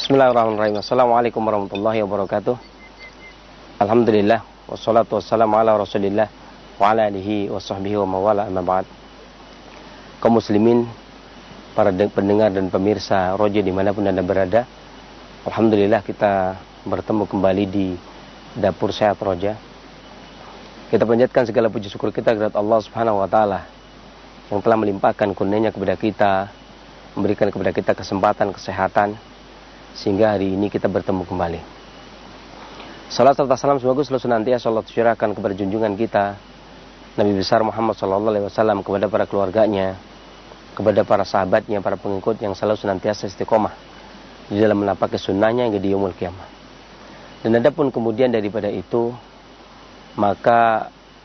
Bismillahirrahmanirrahim. Assalamualaikum warahmatullahi wabarakatuh. Alhamdulillah wassalatu wassalamu ala Rasulillah wa ala alihi wa sahbihi wa mawala amma ba'd. Kaum muslimin, para pendengar dan pemirsa Roja dimanapun Anda berada, alhamdulillah kita bertemu kembali di Dapur Sehat Roja. Kita panjatkan segala puji syukur kita kepada Allah Subhanahu wa taala yang telah melimpahkan kurnia-Nya kepada kita, memberikan kepada kita kesempatan kesehatan sehingga hari ini kita bertemu kembali. Salat serta salam semoga selalu senantiasa Allah curahkan kepada junjungan kita Nabi besar Muhammad SAW, kepada para keluarganya, kepada para sahabatnya, para pengikut yang selalu senantiasa istiqomah di dalam menapaki sunnahnya hingga di yaumul qiyamah. Dan adapun kemudian daripada itu, maka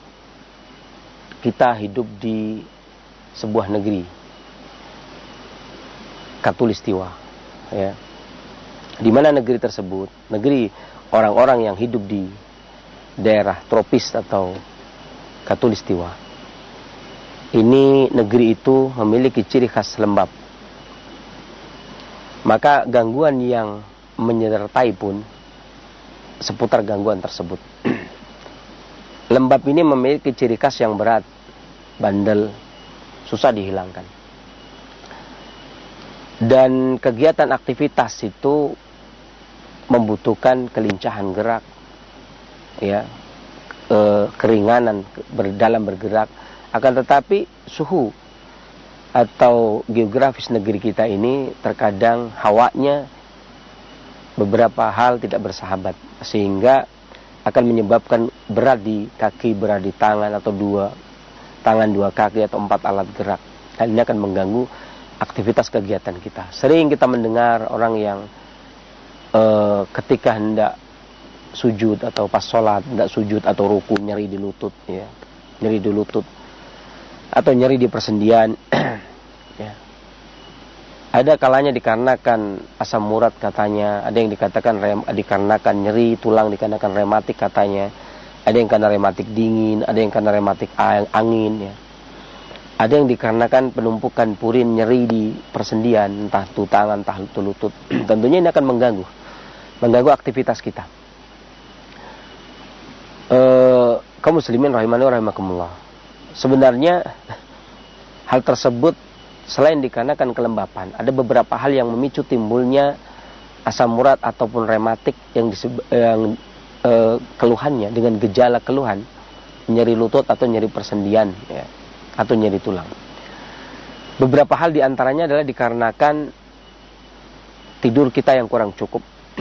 kita hidup di sebuah negeri Khatulistiwa, ya. Di mana negeri tersebut, negeri orang-orang yang hidup di daerah tropis atau Khatulistiwa. Ini negeri itu memiliki ciri khas lembab. Maka gangguan yang menyertai pun seputar gangguan tersebut. Lembab ini memiliki ciri khas yang berat, bandel, susah dihilangkan. Dan kegiatan aktivitas itu membutuhkan kelincahan gerak, ya, keringanan dalam bergerak. Akan tetapi suhu atau geografis negeri kita ini terkadang hawanya beberapa hal tidak bersahabat, sehingga akan menyebabkan berat di kaki, berat di tangan, atau dua tangan, dua kaki, atau 4 alat gerak. Dan ini akan mengganggu aktivitas kegiatan kita. Sering kita mendengar orang yang ketika hendak sujud atau pas sholat, hendak sujud atau ruku, nyeri di lutut, ya, nyeri di lutut, atau nyeri di persendian. Ya. Ada kalanya dikarenakan asam urat katanya, ada yang dikatakan dikarenakan nyeri tulang, dikarenakan rematik katanya, ada yang karena rematik dingin, ada yang karena rematik angin, ya. Ada yang dikarenakan penumpukan purin, nyeri di persendian, entah itu tangan, entah itu lutut. Tentunya ini akan mengganggu aktivitas kita. Kaum muslimin rahimani wa rahimakumullah. Sebenarnya hal tersebut selain dikarenakan kelembapan, ada beberapa hal yang memicu timbulnya asam urat ataupun rematik yang keluhannya dengan gejala keluhan nyeri lutut atau nyeri persendian, ya, atau nyeri tulang. Beberapa hal diantaranya adalah dikarenakan tidur kita yang kurang cukup.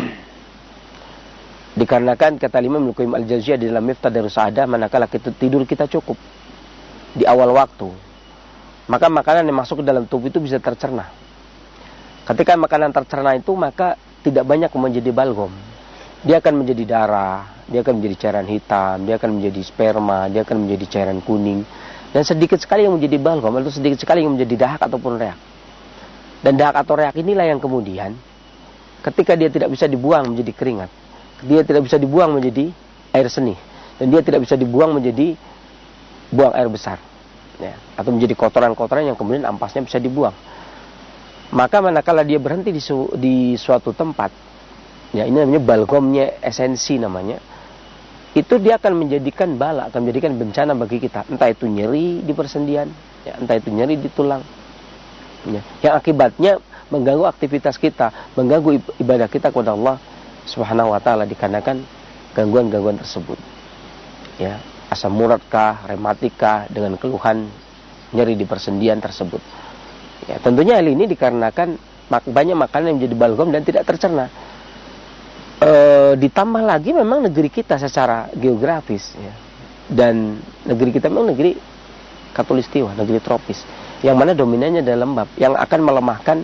Dikarenakan kata Imam Ibnu Qayyim Al-Jauziyah di dalam Miftah Darus Sa'adah, manakala tidur kita cukup di awal waktu, maka makanan yang masuk ke dalam tubuh itu bisa tercerna. Ketika makanan tercerna itu, maka tidak banyak menjadi balgam. Dia akan menjadi darah, dia akan menjadi cairan hitam, dia akan menjadi sperma, dia akan menjadi cairan kuning. Dan sedikit sekali yang menjadi balgam, atau sedikit sekali yang menjadi dahak ataupun reak. Dan dahak atau reak inilah yang kemudian ketika dia tidak bisa dibuang menjadi keringat, dia tidak bisa dibuang menjadi air seni, dan dia tidak bisa dibuang menjadi buang air besar, ya, atau menjadi kotoran-kotoran yang kemudian ampasnya bisa dibuang. Maka manakala dia berhenti di suatu tempat, ya, ini namanya balgomnya esensi namanya, itu dia akan menjadikan bala, akan menjadikan bencana bagi kita. Entah itu nyeri di persendian, ya, entah itu nyeri di tulang, ya, yang akibatnya mengganggu aktivitas kita, mengganggu ibadah kita kepada Allah Subhanahu wa taala dikarenakan gangguan-gangguan tersebut. Ya, asam urat kah, rematik kah, dengan keluhan nyeri di persendian tersebut. Ya, tentunya hal ini dikarenakan banyak makanan yang menjadi balgam dan tidak tercerna. Ditambah lagi memang negeri kita secara geografis, ya, dan negeri kita memang negeri Khatulistiwa, negeri tropis, yang mana dominannya adalah lembab, yang akan melemahkan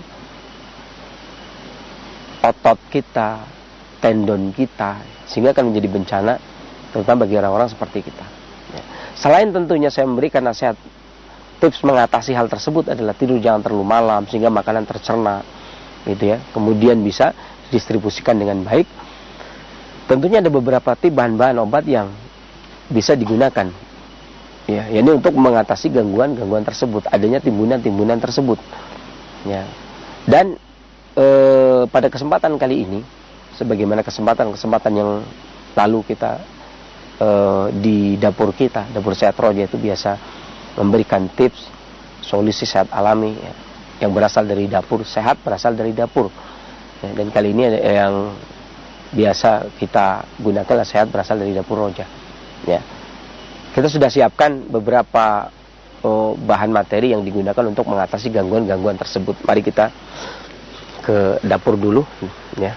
otot kita, tendon kita, sehingga akan menjadi bencana terutama bagi orang-orang seperti kita, ya. Selain tentunya saya memberikan nasihat, tips mengatasi hal tersebut adalah tidur jangan terlalu malam sehingga makanan tercerna, gitu ya, kemudian bisa didistribusikan dengan baik. Tentunya ada beberapa bahan-bahan obat yang bisa digunakan, ya, ini untuk mengatasi gangguan-gangguan tersebut, adanya timbunan-timbunan tersebut, ya. Dan pada kesempatan kali ini, sebagaimana kesempatan yang lalu kita di dapur kita, dapur sehat roja itu biasa memberikan tips solusi sehat alami ya, yang berasal dari dapur, sehat berasal dari dapur ya, dan kali ini yang biasa kita gunakan sehat berasal dari dapur roja ya. Kita sudah siapkan beberapa bahan materi yang digunakan untuk mengatasi gangguan-gangguan tersebut. Mari kita ke dapur dulu ya.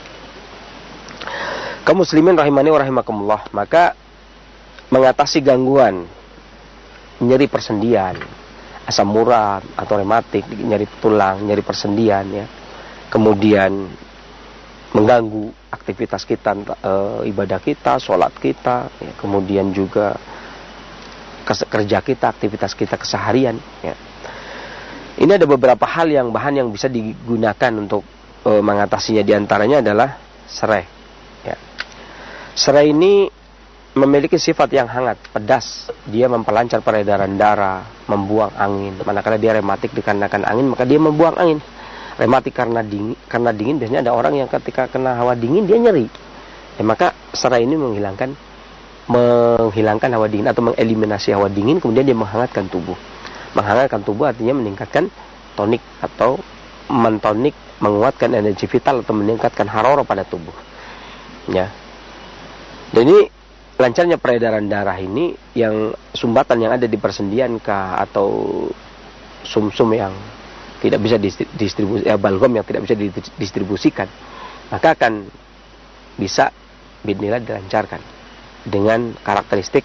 Kaum muslimin rahimani wa rahimakumullah, maka mengatasi gangguan nyeri persendian, asam urat atau rematik, nyeri tulang, nyeri persendian ya. Kemudian mengganggu aktivitas kita, ibadah kita, sholat kita, ya. Kemudian juga kerja kita, aktivitas kita keseharian ya. Ini ada beberapa bahan yang bisa digunakan untuk mengatasinya. Di antaranya adalah serai ya. Serai ini memiliki sifat yang hangat, pedas. Dia memperlancar peredaran darah, membuang angin. Manakala dia rematik dikarenakan angin, maka dia membuang angin. Rematik karena dingin biasanya ada orang yang ketika kena hawa dingin dia nyeri. Ya, maka serai ini menghilangkan hawa dingin atau mengeliminasi hawa dingin, kemudian dia menghangatkan tubuh. Menghangatkan tubuh artinya meningkatkan tonik atau mentonik, menguatkan energi vital atau meningkatkan harorah pada tubuh. Ya. Dan ini lancarnya peredaran darah ini, yang sumbatan yang ada di persendian atau sumsum yang tidak bisa didistribusi, balgam yang tidak bisa didistribusikan, maka akan bisa bismillah dilancarkan dengan karakteristik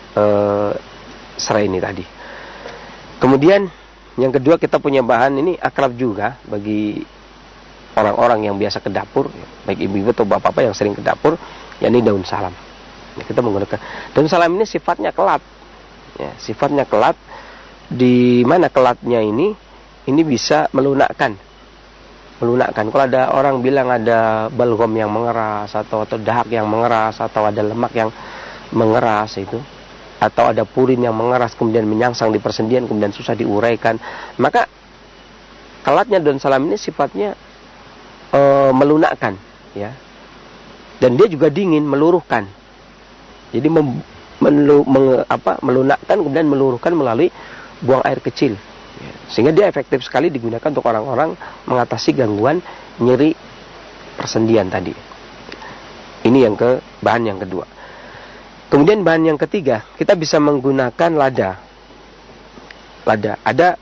serai ini tadi. Kemudian yang kedua, kita punya bahan ini akrab juga bagi orang-orang yang biasa ke dapur, baik ibu-ibu atau bapak-bapak yang sering ke dapur, yakni daun salam. Ya, kita menggunakan daun salam ini sifatnya kelat. Ya, sifatnya kelat, di mana kelatnya ini bisa melunakkan. Kalau ada orang bilang ada balgam yang mengeras atau dahak yang mengeras atau ada lemak yang mengeras itu, atau ada purin yang mengeras kemudian menyangsang di persendian kemudian susah diuraikan, maka kelatnya daun salam ini sifatnya melunakkan ya. Dan dia juga dingin, meluruhkan. Jadi melunakkan kemudian meluruhkan melalui buang air kecil. Sehingga dia efektif sekali digunakan untuk orang-orang mengatasi gangguan nyeri persendian tadi. Ini bahan yang kedua. Kemudian bahan yang ketiga, kita bisa menggunakan lada. Ada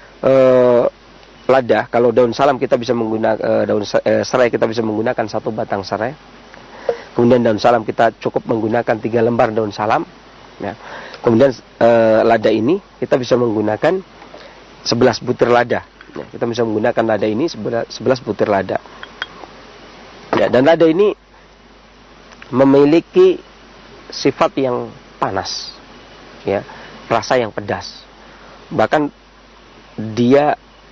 lada. Kalau daun salam kita bisa menggunakan serai, kita bisa menggunakan 1 batang serai. Kemudian daun salam kita cukup menggunakan 3 lembar daun salam. Ya. Kemudian lada ini kita bisa menggunakan 11 butir lada. Ya, kita bisa menggunakan lada ini 11 butir lada. Ya, dan lada ini memiliki sifat yang panas, ya, rasa yang pedas. Bahkan dia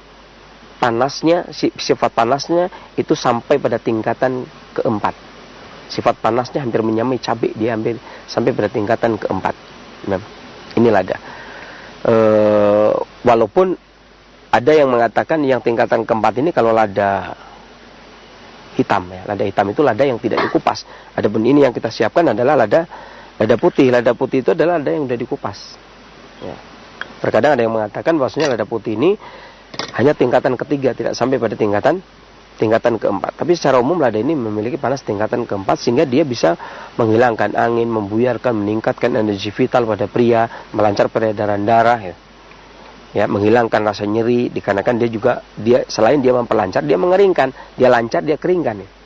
sifat panasnya itu sampai pada tingkatan keempat. Sifat panasnya hampir menyamai cabai, dia hampir sampai pada tingkatan keempat. Nah, ini lada. Walaupun ada yang mengatakan yang tingkatan keempat ini kalau lada hitam ya. Lada hitam itu lada yang tidak dikupas. Adapun ini yang kita siapkan adalah lada putih. Lada putih itu adalah lada yang sudah dikupas. Ya. Terkadang ada yang mengatakan bahwasanya lada putih ini hanya tingkatan ketiga, tidak sampai pada tingkatan keempat. Tapi secara umum lada ini memiliki panas tingkatan keempat, sehingga dia bisa menghilangkan angin, membuyarkan, meningkatkan energi vital pada pria, melancar peredaran darah ya. Ya, menghilangkan rasa nyeri, dikarenakan dia selain dia memperlancar, dia mengeringkan, dia lancar, dia keringkan ya.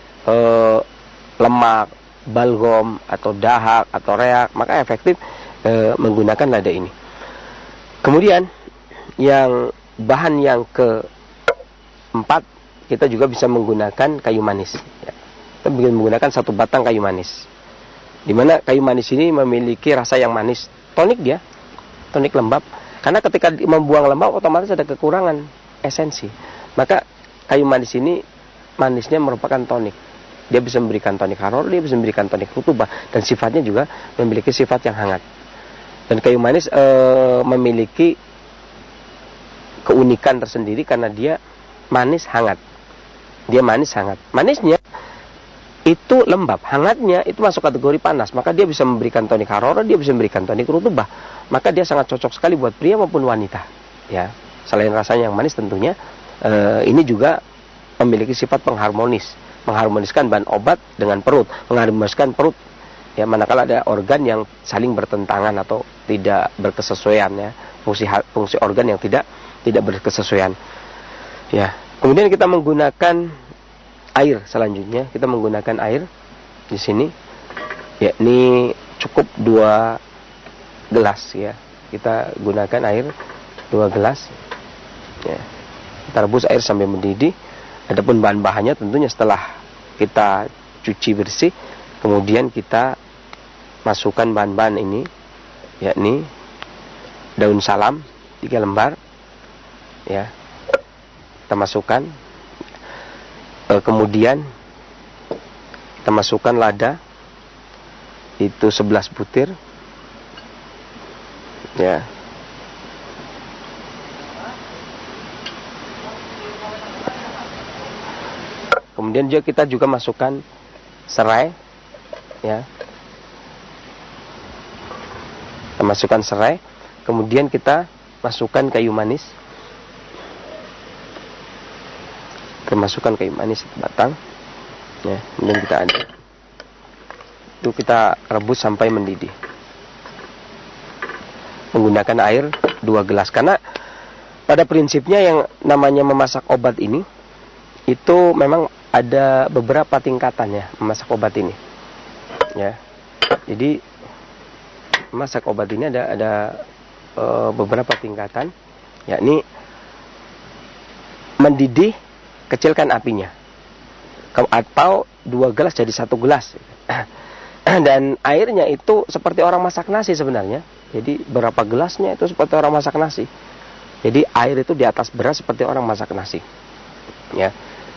Lemak, balgam atau dahak atau reak, maka efektif menggunakan lada ini. Kemudian bahan yang keempat, kita juga bisa menggunakan kayu manis ya. Kita menggunakan 1 batang kayu manis, dimana kayu manis ini memiliki rasa yang manis, tonik lembab. Karena ketika membuang lembab otomatis ada kekurangan esensi. Maka kayu manis ini manisnya merupakan tonik. Dia bisa memberikan tonik haror, dia bisa memberikan tonik rutubah, dan sifatnya juga memiliki sifat yang hangat. Dan kayu manis memiliki keunikan tersendiri karena dia manis hangat. Dia manis hangat. Manisnya itu lembab, hangatnya itu masuk kategori panas. Maka dia bisa memberikan tonik harora, dia bisa memberikan tonik rutubah. Maka dia sangat cocok sekali buat pria maupun wanita. Ya, selain rasanya yang manis tentunya, ini juga memiliki sifat pengharmonis, mengharmoniskan bahan obat dengan perut, mengharmoniskan perut. Ya, manakala ada organ yang saling bertentangan atau tidak berkesesuaian, ya, fungsi organ yang tidak berkesesuaian. Ya, kemudian kita menggunakan air selanjutnya. Kita menggunakan air di sini, yakni cukup 2 gelas, ya. Kita gunakan air 2 gelas. Ya. Kita rebus air sampai mendidih. Adapun bahan-bahannya tentunya setelah kita cuci bersih, kemudian kita masukkan bahan-bahan ini, yakni daun salam 3 lembar, ya. Kita masukkan, kemudian kita masukkan lada itu 11 butir, ya. Kemudian kita juga masukkan serai, ya. Kita masukkan serai, kemudian kita masukkan kayu manis. Kita masukkan kayu manis batang, ya. Kemudian kita aduk. Itu kita rebus sampai mendidih. Menggunakan air 2 gelas, karena pada prinsipnya yang namanya memasak obat ini itu memang ada beberapa tingkatannya memasak obat ini, ya. Jadi memasak obat ini ada beberapa tingkatan, yakni mendidih, kecilkan apinya, atau 2 gelas jadi 1 gelas. Dan airnya itu seperti orang masak nasi sebenarnya. Jadi berapa gelasnya itu seperti orang masak nasi. Jadi air itu di atas beras seperti orang masak nasi, ya.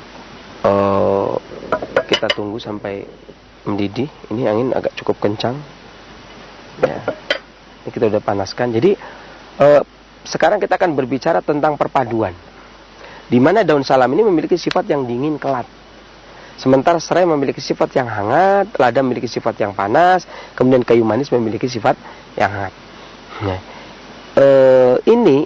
Kita tunggu sampai mendidih. Ini angin agak cukup kencang, ya. Ini kita udah panaskan. Jadi sekarang kita akan berbicara tentang perpaduan, di mana daun salam ini memiliki sifat yang dingin kelat, sementara serai memiliki sifat yang hangat, lada memiliki sifat yang panas, kemudian kayu manis memiliki sifat yang hangat. Nah, ini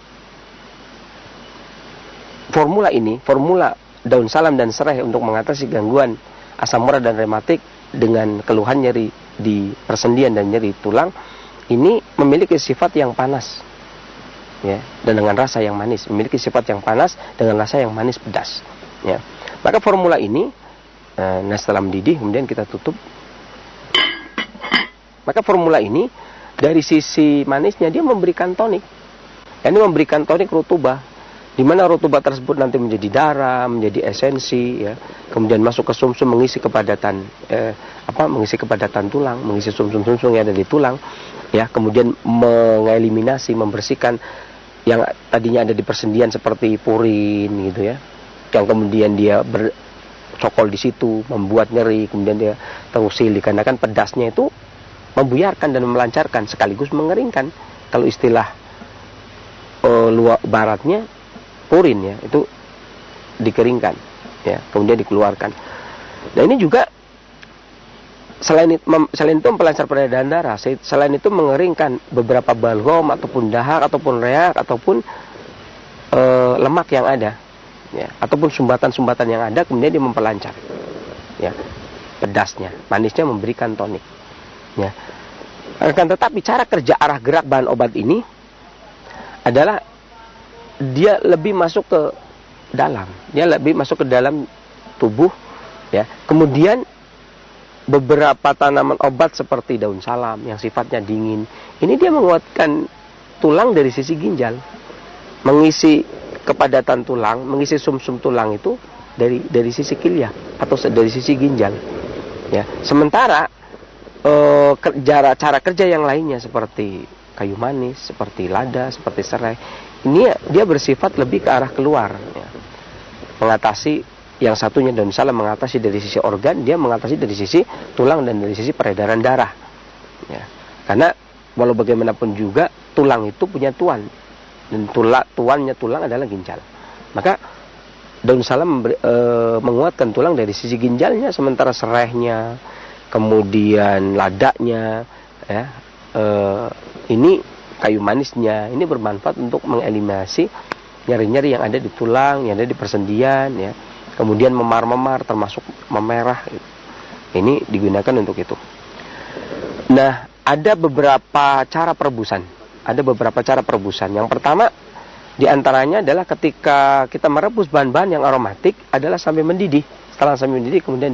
formula daun salam dan serai untuk mengatasi gangguan asam urat dan rematik dengan keluhan nyeri di persendian dan nyeri tulang, ini memiliki sifat yang panas, ya, dan dengan rasa yang manis. Memiliki sifat yang panas dengan rasa yang manis pedas, ya. Maka formula ini, setelah mendidih kemudian kita tutup. Maka formula ini dari sisi manisnya dia memberikan tonik. Ini memberikan tonik rutubah, di mana rutubah tersebut nanti menjadi darah, menjadi esensi, ya. Kemudian masuk ke sumsum, mengisi kepadatan tulang, mengisi sumsum-sumsum yang ada di tulang, ya. Kemudian mengeliminasi, membersihkan yang tadinya ada di persendian seperti purin, gitu, ya. Yang kemudian dia bercokol di situ, membuat nyeri, kemudian dia terusili, karena kan pedasnya itu membuyarkan dan melancarkan sekaligus mengeringkan. Kalau istilah luar baratnya purin, ya, itu dikeringkan, ya, kemudian dikeluarkan. Nah, ini juga selain itu pelancar peredaran darah, selain itu mengeringkan beberapa balgam ataupun dahak ataupun reak ataupun lemak yang ada, ya, ataupun sumbatan-sumbatan yang ada, kemudian dia memperlancar, ya, pedasnya, manisnya memberikan tonik, ya. Akan tetapi cara kerja arah gerak bahan obat ini adalah dia lebih masuk ke dalam, dia lebih masuk ke dalam tubuh, ya. Kemudian beberapa tanaman obat seperti daun salam yang sifatnya dingin, ini dia menguatkan tulang dari sisi ginjal, mengisi kepadatan tulang, mengisi sumsum tulang itu dari sisi kilia atau dari sisi ginjal, ya. Sementara cara kerja yang lainnya seperti kayu manis, seperti lada, seperti serai, ini dia bersifat lebih ke arah keluar, ya. Mengatasi yang satunya daun salam mengatasi dari sisi organ, dia mengatasi dari sisi tulang dan dari sisi peredaran darah, ya. Karena walau bagaimanapun juga tulang itu punya tuan, dan tuannya tulang adalah ginjal. Maka daun salam menguatkan tulang dari sisi ginjalnya, sementara serehnya, kemudian ladaknya, ya, ini kayu manisnya, ini bermanfaat untuk mengeliminasi nyeri-nyeri yang ada di tulang, yang ada di persendian, ya. Kemudian memar-memar, termasuk memerah. Ini digunakan untuk itu. Nah, ada beberapa cara perebusan. Yang pertama, di antaranya adalah ketika kita merebus bahan-bahan yang aromatik adalah sampai mendidih. Setelah sampai mendidih kemudian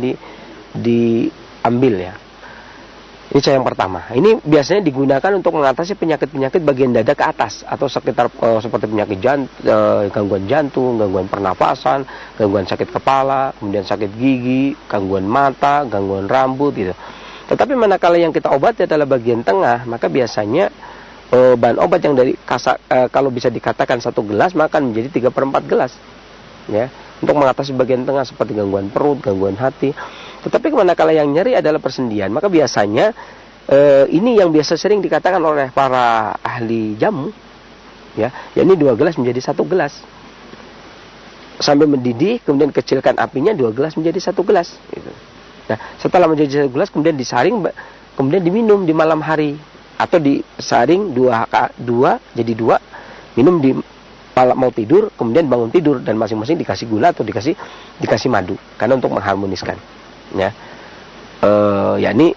diambil, ya. Ini cara yang pertama. Ini biasanya digunakan untuk mengatasi penyakit-penyakit bagian dada ke atas atau sekitar seperti penyakit gangguan jantung, gangguan pernapasan, gangguan sakit kepala, kemudian sakit gigi, gangguan mata, gangguan rambut gitu. Tetapi manakala yang kita obati adalah bagian tengah, maka biasanya bahan obat yang dari kalau bisa dikatakan 1 gelas maka menjadi 3/4 gelas, ya, untuk mengatasi bagian tengah seperti gangguan perut, gangguan hati. Tetapi manakala yang nyeri adalah persendian, maka biasanya ini yang biasa sering dikatakan oleh para ahli jamu, ya, yakni 2 gelas menjadi 1 gelas. Sampai mendidih, kemudian kecilkan apinya, 2 gelas menjadi 1 gelas. Gitu. Nah, setelah menjadi 1 gelas, kemudian disaring, kemudian diminum di malam hari. Atau disaring 2 jadi 2, minum di mau tidur, kemudian bangun tidur, dan masing-masing dikasih gula atau dikasih madu, karena untuk mengharmoniskan, ya. Yakni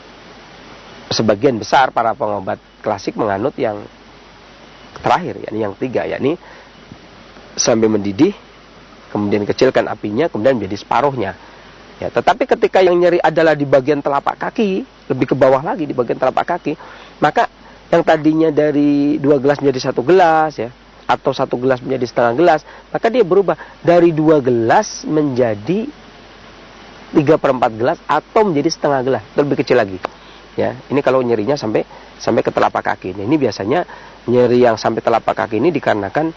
sebagian besar para pengobat klasik menganut yang terakhir, yakni yang 3, yakni sampai mendidih, kemudian kecilkan apinya, kemudian menjadi separuhnya. Ya, tetapi ketika yang nyeri adalah di bagian telapak kaki, lebih ke bawah lagi di bagian telapak kaki, maka yang tadinya dari 2 gelas menjadi 1 gelas, ya, atau 1 gelas menjadi setengah gelas, maka dia berubah dari 2 gelas menjadi 3/4 gelas atau menjadi setengah gelas, lebih kecil lagi. Ya, ini kalau nyerinya sampai ke telapak kaki. Ini biasanya nyeri yang sampai telapak kaki ini dikarenakan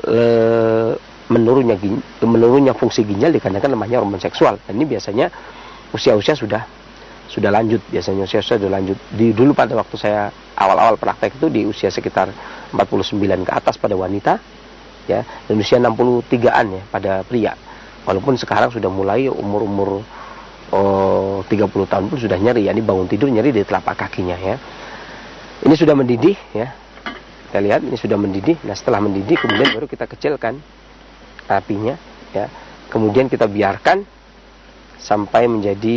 menurunnya fungsi ginjal, dikarenakan lemahnya hormon seksual. Dan ini biasanya usia-usia sudah lanjut, biasanya usia sudah lanjut. Dulu pada waktu saya awal-awal praktek itu di usia sekitar 49 ke atas pada wanita, ya, dan usia 63-an ya pada pria. Walaupun sekarang sudah mulai umur 30 tahun pun sudah nyeri, yakni bangun tidur nyeri di telapak kakinya, ya. Ini sudah mendidih, ya. Kita lihat ini sudah mendidih. Nah, setelah mendidih kemudian baru kita kecilkan apinya, ya. Kemudian kita biarkan sampai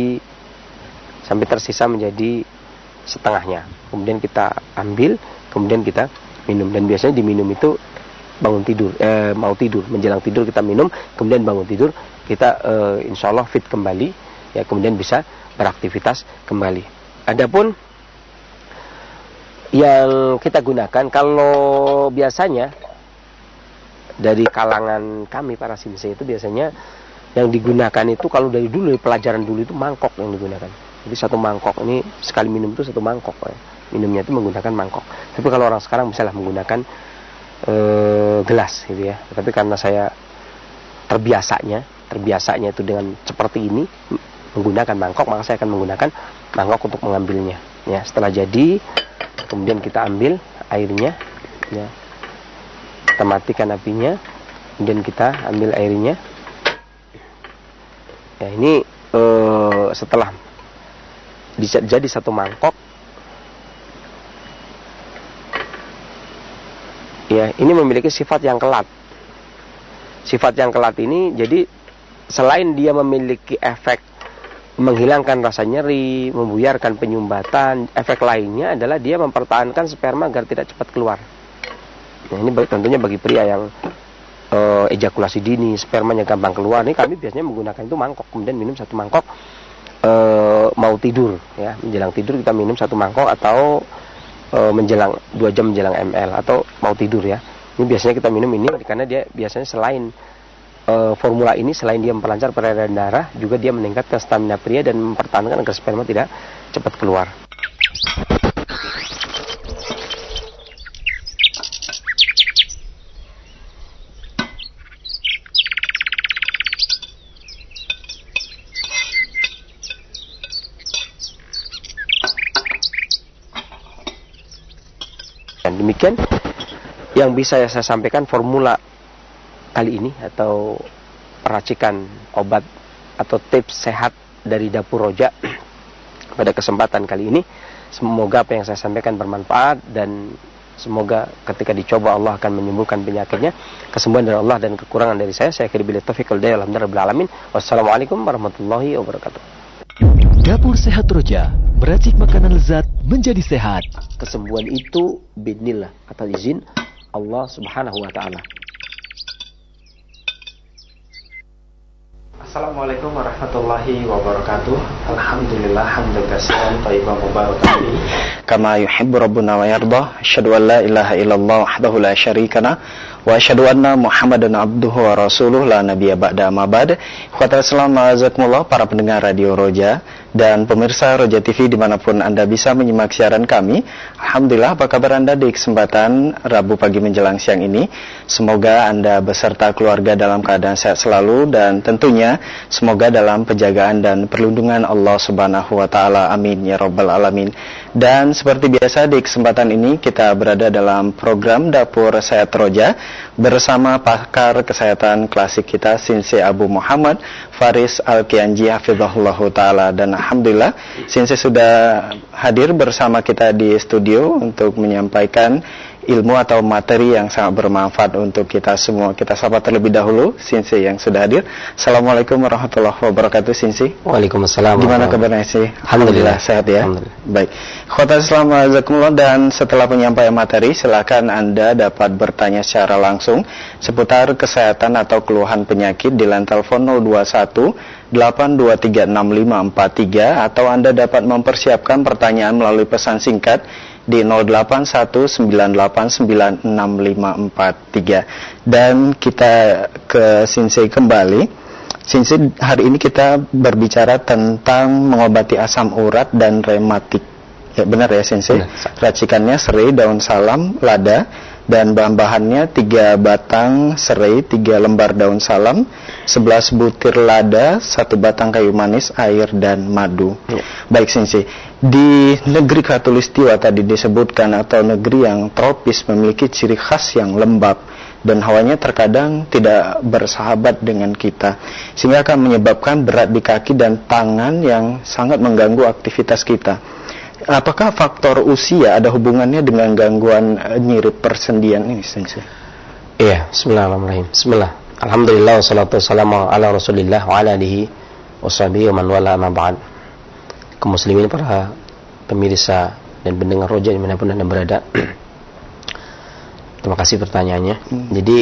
tersisa menjadi setengahnya. Kemudian kita ambil, kemudian kita minum. Dan biasanya diminum itu bangun tidur, mau tidur, menjelang tidur kita minum, kemudian bangun tidur kita insya Allah fit kembali, ya, kemudian bisa beraktivitas kembali. Adapun yang kita gunakan, kalau biasanya dari kalangan kami para sensei itu biasanya yang digunakan itu kalau dari dulu, dari pelajaran dulu itu mangkok yang digunakan. Jadi 1 mangkok ini sekali minum itu 1 mangkok, ya. Minumnya itu menggunakan mangkok. Tapi kalau orang sekarang misalnya menggunakan gelas gitu, ya. Tapi karena saya terbiasanya itu dengan seperti ini menggunakan mangkok, maka saya akan menggunakan mangkok untuk mengambilnya, ya. Setelah jadi kemudian kita ambil airnya, ya. Kita matikan apinya, kemudian kita ambil airnya. Ya, ini setelah jadi 1 mangkok, ya, ini memiliki sifat yang kelat. Sifat yang kelat ini, jadi selain dia memiliki efek menghilangkan rasa nyeri, membuyarkan penyumbatan, efek lainnya adalah dia mempertahankan sperma agar tidak cepat keluar. Nah, ini tentunya bagi pria yang ejakulasi dini, spermanya gampang keluar, ini kami biasanya menggunakan itu mangkok, kemudian minum 1 mangkok mau tidur, ya, menjelang tidur kita minum 1 mangkok, atau menjelang 2 jam menjelang ML, atau mau tidur, ya. Ini biasanya kita minum ini karena dia biasanya selain formula ini, selain dia memperlancar peredaran darah, juga dia meningkatkan stamina pria dan mempertahankan agar sperma tidak cepat keluar. Dan demikian yang bisa saya sampaikan formula kali ini, atau peracikan obat atau tips sehat dari Dapur Roja pada kesempatan kali ini. Semoga apa yang saya sampaikan bermanfaat, dan semoga ketika dicoba Allah akan menyembuhkan penyakitnya. Kesembuhan dari Allah dan kekurangan dari saya akhiri billahi taufiq wal hidayah. Alhamdulillah alamin. Wassalamualaikum warahmatullahi wabarakatuh. Dapur Sehat Roja, meracik makanan lezat menjadi sehat. Kesembuhan itu biidznillah, atas izin Allah Subhanahu wa taala. Assalamualaikum warahmatullahi wabarakatuh. Alhamdulillah hamdan katsiran thayyiban mubarakan fihi kama yuhibbu rabbuna wa yarda. Asyhadu an la ilaha illallah wahdahu la syarika lah wa asyhadu anna Muhammadan abduhu wa rasuluh la nabiyya ba'da ma ba'd. Assalamualaikum warahmatullahi, para pendengar Radio Roja dan pemirsa Roja TV dimanapun Anda bisa menyimak siaran kami. Alhamdulillah, apa kabar Anda di kesempatan Rabu pagi menjelang siang ini? Semoga Anda beserta keluarga dalam keadaan sehat selalu, dan tentunya semoga dalam penjagaan dan perlindungan Allah Subhanahu wa taala. Amin ya rabbal alamin. Dan seperti biasa di kesempatan ini kita berada dalam program Dapur Sehat Roja bersama pakar kesehatan klasik kita, Sensei Abu Muhammad Faris Al-Kianji hafizahullah taala. Dan alhamdulillah Sensei sudah hadir bersama kita di studio untuk menyampaikan ilmu atau materi yang sangat bermanfaat untuk kita semua. Kita sapa terlebih dahulu Sensei yang sudah hadir. Assalamualaikum warahmatullahi wabarakatuh Sensei. Waalaikumsalam. Gimana kabarnya Sensei? Alhamdulillah sehat ya. Alhamdulillah. Baik. Khotbah Assalamualaikum, dan setelah penyampaian materi silakan Anda dapat bertanya secara langsung seputar kesehatan atau keluhan penyakit di line telepon 021 8236543, atau Anda dapat mempersiapkan pertanyaan melalui pesan singkat di 0819896543. Dan kita ke Sensei kembali. Sensei, hari ini kita berbicara tentang mengobati asam urat dan rematik. Ya, benar ya Sensei? Benar. Racikannya serai, daun salam, lada, dan bahan-bahannya 3 batang serai, 3 lembar daun salam, 11 butir lada, 1 batang kayu manis, air, dan madu. Ya. Baik Sensei, di negeri Khatulistiwa tadi disebutkan, atau negeri yang tropis, memiliki ciri khas yang lembab dan hawanya terkadang tidak bersahabat dengan kita, sehingga akan menyebabkan berat di kaki dan tangan yang sangat mengganggu aktivitas kita. Apakah faktor usia ada hubungannya dengan gangguan nyeri persendian ini, Sensei? Iya, bismillahirrahmanirrahim. Bismillah. Alhamdulillah wassalatu wassalamu ala Rasulillah wa ala alihi washabihi wa man wala ma ba'd. Kaum muslimin, para pemirsa dan pendengar Roja dimanapun Anda berada. Terima kasih pertanyaannya. Jadi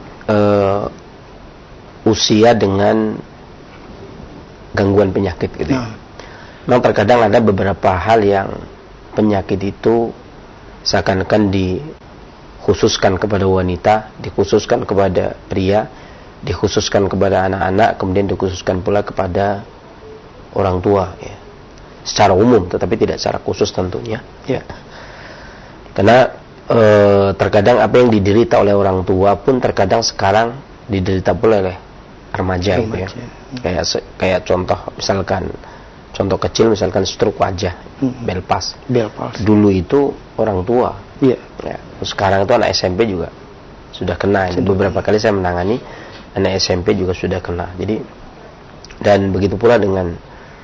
usia dengan gangguan penyakit gitu. Memang terkadang ada beberapa hal yang penyakit itu seakan-akan dikhususkan kepada wanita, dikhususkan kepada pria, dikhususkan kepada anak-anak, kemudian dikhususkan pula kepada orang tua, ya. Secara umum, tetapi tidak secara khusus tentunya. Ya. Karena terkadang apa yang diderita oleh orang tua pun terkadang sekarang diderita pula oleh remaja. Gitu ya. Kayak contoh misalkan. Contoh kecil misalkan stroke wajah, belpas. Dulu itu orang tua. Iya. Ya. Sekarang itu anak SMP juga sudah kena. Beberapa kali saya menangani anak SMP juga sudah kena. Jadi, dan begitu pula dengan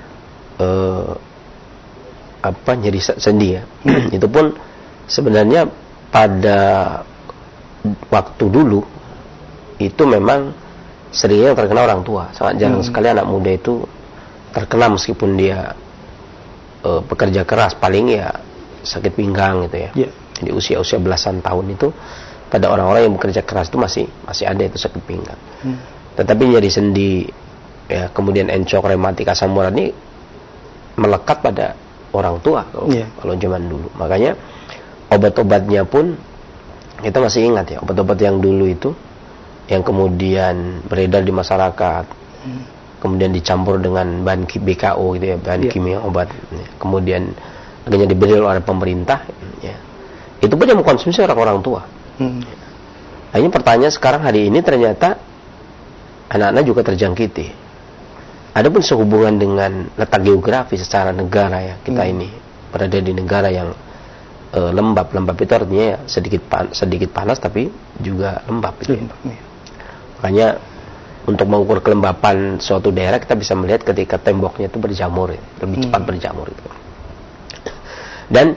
nyeri sendi ya. Itu pun sebenarnya pada waktu dulu itu memang seringnya terkena orang tua. Sangat jarang sekali anak muda itu terkena, meskipun dia pekerja keras, paling ya sakit pinggang gitu ya. Yeah. Jadi usia belasan tahun itu pada orang-orang yang bekerja keras itu masih ada itu sakit pinggang. Tetapi nyeri sendi, ya, kemudian encok, rematik, asam urat ini melekat pada orang tua kalau zaman dulu. Makanya obat-obatnya pun kita masih ingat ya, obat-obat yang dulu itu yang kemudian beredar di masyarakat. Kemudian dicampur dengan bahan BKO gitu ya, bahan kimia obat. Kemudian akhirnya diberi oleh pemerintah, ya. Itu pun yang mengkonsumsi orang-orang tua. Akhirnya pertanyaan sekarang hari ini ternyata anak-anak juga terjangkiti. Adapun sehubungan dengan letak geografis secara negara ya, kita ini berada di negara yang lembab. Lembab itu artinya ya, sedikit panas tapi juga lembab gitu. Makanya untuk mengukur kelembapan suatu daerah kita bisa melihat ketika temboknya itu berjamur, lebih cepat berjamur itu. Dan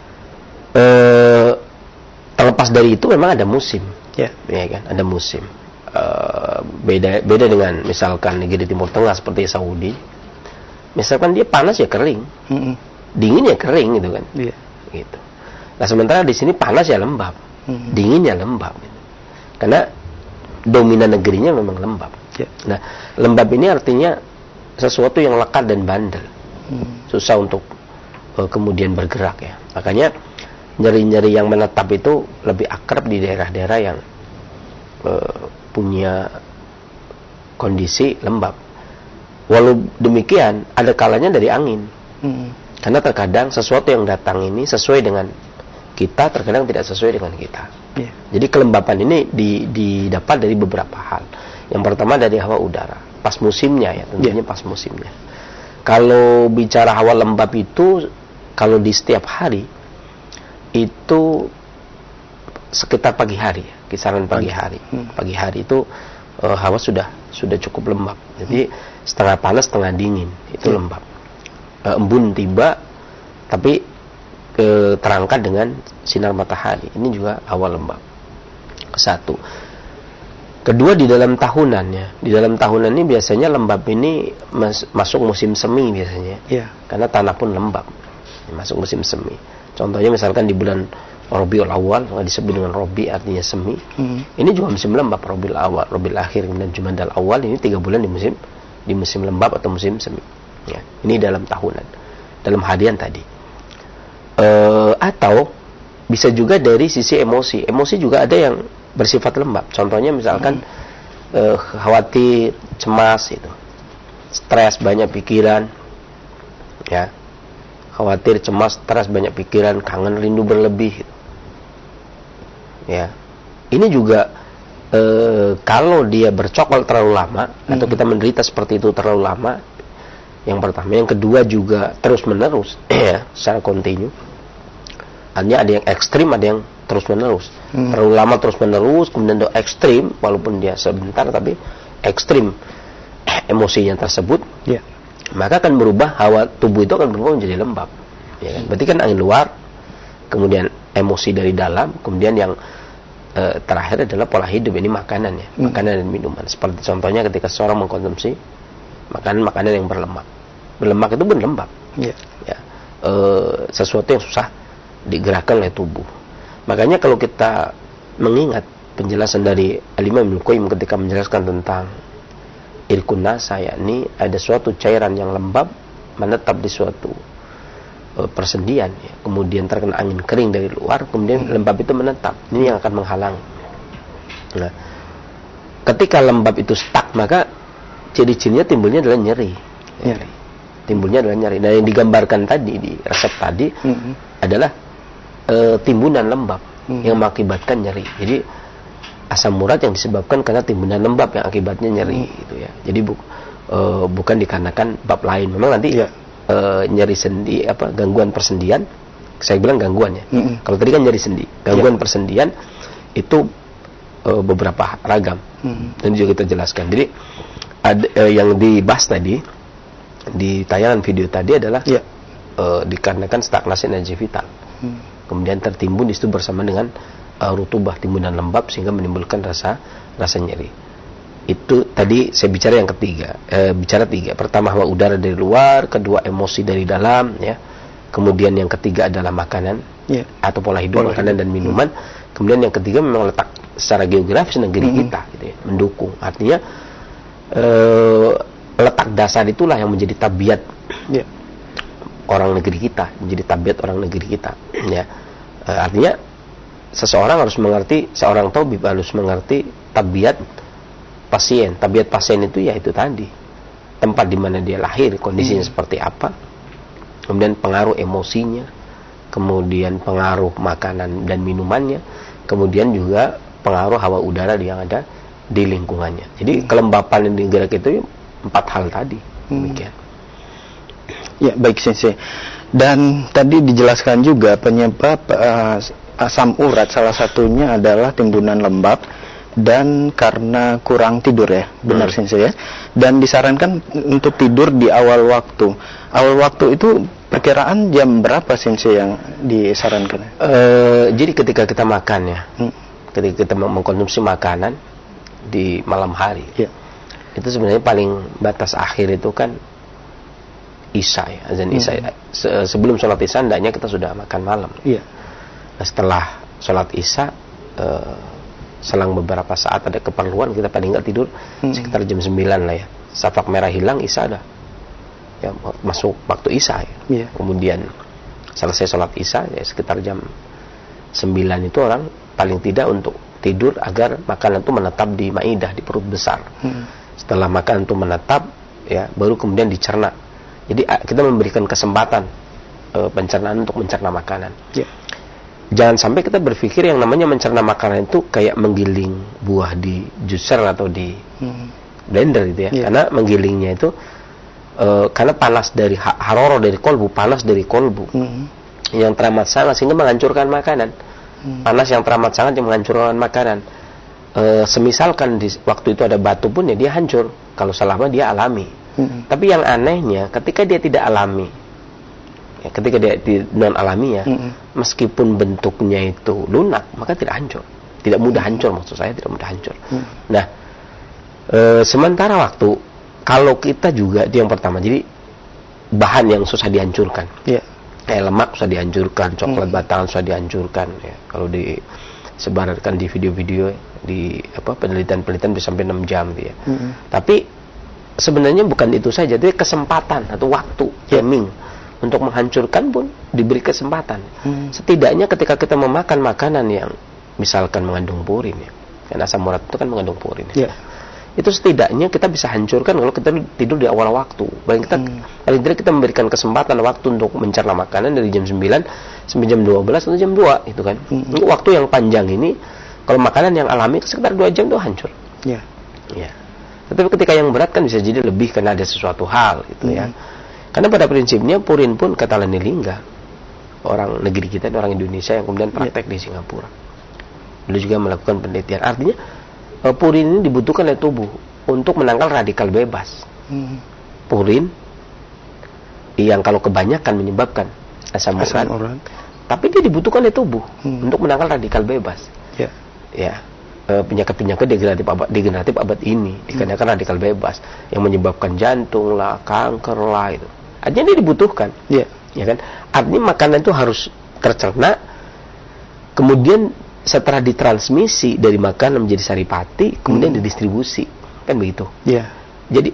terlepas dari itu memang ada musim, ya kan, ada musim. Beda dengan misalkan negeri Timur Tengah seperti Saudi, misalkan dia panas ya kering, dingin ya kering gitu kan, gitu. Nah sementara di sini panas ya lembab, dingin ya lembab, gitu. Karena dominan negerinya memang lembab. Nah lembab ini artinya sesuatu yang lekat dan bandel, susah untuk kemudian bergerak ya. Makanya nyeri-nyeri yang menetap itu lebih akrab di daerah-daerah yang punya kondisi lembab. Walau demikian ada kalanya dari angin, karena terkadang sesuatu yang datang ini sesuai dengan kita, terkadang tidak sesuai dengan kita. Jadi kelembapan ini didapat dari beberapa hal. Yang pertama dari hawa udara, pas musimnya ya, tentunya pas musimnya. Kalau bicara hawa lembab itu, kalau di setiap hari itu sekitar pagi hari, kisaran pagi hari. Pagi hari itu hawa sudah cukup lembab. Jadi setengah panas, setengah dingin, itu lembab. Embun tiba, tapi terangkat dengan sinar matahari. Ini juga hawa lembab. Satu. Kedua, di dalam tahunannya. Di dalam tahunan ini biasanya lembab ini masuk musim semi biasanya. Karena tanah pun lembab. Masuk musim semi. Contohnya misalkan di bulan Rabiul Awal, disebut dengan Rabi artinya semi. Ini juga musim lembab, Rabiul Awal, Rabiul Akhir, dan Jumadal Awal, ini 3 bulan di musim lembab atau musim semi. Ya, ini dalam tahunan, dalam harian tadi. Atau bisa juga dari sisi emosi. Emosi juga ada yang bersifat lembab. Contohnya misalkan khawatir, cemas itu, stres, banyak pikiran, ya. Khawatir, cemas, stres, banyak pikiran, kangen, rindu berlebih. Ya, ini juga kalau dia bercokol terlalu lama, atau kita menderita seperti itu terlalu lama. Yang pertama, yang kedua juga terus menerus, ya, secara kontinu. Artinya ada yang ekstrim, ada yang terus menerus. Terlalu lama terus menerus, kemudian ada ekstrim, walaupun dia sebentar tapi ekstrim emosinya tersebut. Maka akan berubah, hawa tubuh itu akan berubah menjadi lembab, ya kan? Berarti kan angin luar, kemudian emosi dari dalam, kemudian yang terakhir adalah pola hidup, ini makanan ya, makanan dan minuman. Seperti contohnya ketika seorang mengkonsumsi makanan yang berlemak. Berlemak itu pun lembab, ya. Sesuatu yang susah digerakkan oleh tubuh. Makanya kalau kita mengingat penjelasan dari Al-Imam Ibnu Qayyim ketika menjelaskan tentang irkun nasa, yakni ada suatu cairan yang lembab menetap di suatu persendian, ya. Kemudian terkena angin kering dari luar, kemudian lembab itu menetap. Ini yang akan menghalang. Nah, ketika lembab itu stuck, maka ciri-cirinya timbulnya adalah nyeri. Timbulnya adalah nyeri. Nah, yang digambarkan tadi di resep tadi adalah timbunan lembab yang mengakibatkan nyeri. Jadi asam urat yang disebabkan karena timbunan lembab yang akibatnya nyeri, gitu ya. Jadi bukan dikarenakan bab lain. Memang nanti nyeri sendi, gangguan persendian, saya bilang gangguan ya. Kalau tadi kan nyeri sendi, gangguan persendian itu beberapa ragam, dan juga kita jelaskan. Jadi yang dibahas tadi di tayangan video tadi adalah dikarenakan stagnasi energi vital, kemudian tertimbun di situ bersama dengan rutubah, timbunan lembab, sehingga menimbulkan rasa nyeri. Itu tadi saya bicara yang ketiga, bicara tiga. Pertama hawa udara dari luar, kedua emosi dari dalam, ya. Kemudian yang ketiga adalah makanan atau pola hidup, makanan dan minuman. Kemudian yang ketiga memang letak secara geografis negeri kita, gitu ya, mendukung. Artinya letak dasar itulah yang menjadi tabiat orang negeri kita, menjadi tabiat orang negeri kita, ya. Artinya seseorang harus mengerti, seorang tabib harus mengerti tabiat pasien. Tabiat pasien itu ya itu tadi, tempat di mana dia lahir, kondisinya seperti apa, kemudian pengaruh emosinya, kemudian pengaruh makanan dan minumannya, kemudian juga pengaruh hawa udara yang ada di lingkungannya. Jadi kelembapan yang digerak itu 4 hal tadi. Demikian. Ya, baik Sensei. Dan tadi dijelaskan juga penyebab asam urat salah satunya adalah timbunan lembab dan karena kurang tidur ya, benar Sensei ya. Dan disarankan untuk tidur di awal waktu. Awal waktu itu perkiraan jam berapa Sensei yang disarankan? Jadi ketika kita makan ya, ketika kita mengkonsumsi makanan di malam hari, itu sebenarnya paling batas akhir itu kan Isya ya, azan Isya. Sebelum sholat Isya hendaknya kita sudah makan malam. Nah, setelah sholat Isya, selang beberapa saat ada keperluan, kita paling nggak tidur sekitar jam 9 lah ya. Safak merah hilang, Isya dah ya, masuk waktu Isya ya. Kemudian selesai sholat Isya ya, sekitar jam 9 itu orang paling tidak untuk tidur agar makanan itu menetap di maidah, di perut besar. Setelah makanan itu menetap ya, baru kemudian dicerna. Jadi kita memberikan kesempatan pencernaan untuk mencerna makanan. Jangan sampai kita berpikir yang namanya mencerna makanan itu kayak menggiling buah di juicer atau di blender gitu ya. Karena menggilingnya itu karena panas dari haroro dari kolbu, panas dari kolbu yang teramat sangat sehingga menghancurkan makanan. Panas yang teramat sangat yang menghancurkan makanan. Semisalkan di waktu itu ada batu pun ya dia hancur. Kalau selama dia alami. Tapi yang anehnya ketika dia tidak alami, ya, ketika dia non alami ya, meskipun bentuknya itu lunak, maka tidak hancur, tidak mudah hancur, maksud saya tidak mudah hancur. Nah, sementara waktu kalau kita juga itu yang pertama, jadi bahan yang susah dihancurkan, kayak lemak susah dihancurkan, coklat batangan susah dihancurkan, ya. Kalau disebarkan di video-video di penelitian-penelitian bisa sampai 6 jam, ya. Tapi sebenarnya bukan itu saja, jadi kesempatan atau waktu timing untuk menghancurkan pun diberi kesempatan. Setidaknya ketika kita memakan makanan yang misalkan mengandung purin ya, karena asam urat itu kan mengandung purin ya. Itu setidaknya kita bisa hancurkan kalau kita tidur di awal waktu. Paling tidak kita memberikan kesempatan waktu untuk mencerna makanan dari jam 9 sampai jam 12 atau jam 2 itu kan. Untuk waktu yang panjang ini kalau makanan yang alami sekitar 2 jam itu hancur. Ya. Tetapi ketika yang berat kan bisa jadi lebih karena ada sesuatu hal gitu ya. Karena pada prinsipnya purin pun kata Lani Lingga, orang negeri kita, orang Indonesia yang kemudian praktek di Singapura. Beliau juga melakukan penelitian. Artinya purin ini dibutuhkan oleh tubuh untuk menangkal radikal bebas. Purin yang kalau kebanyakan menyebabkan asam urat. Tapi dia dibutuhkan oleh tubuh untuk menangkal radikal bebas. Ya. Penyakit-penyakit degeneratif abad ini dikarenakan radikal bebas yang menyebabkan jantung lah, kanker lah itu. Artinya dia dibutuhkan, ya kan? Artinya makanan itu harus tercerna, kemudian setelah ditransmisi dari makanan menjadi saripati, kemudian didistribusi, kan begitu? Jadi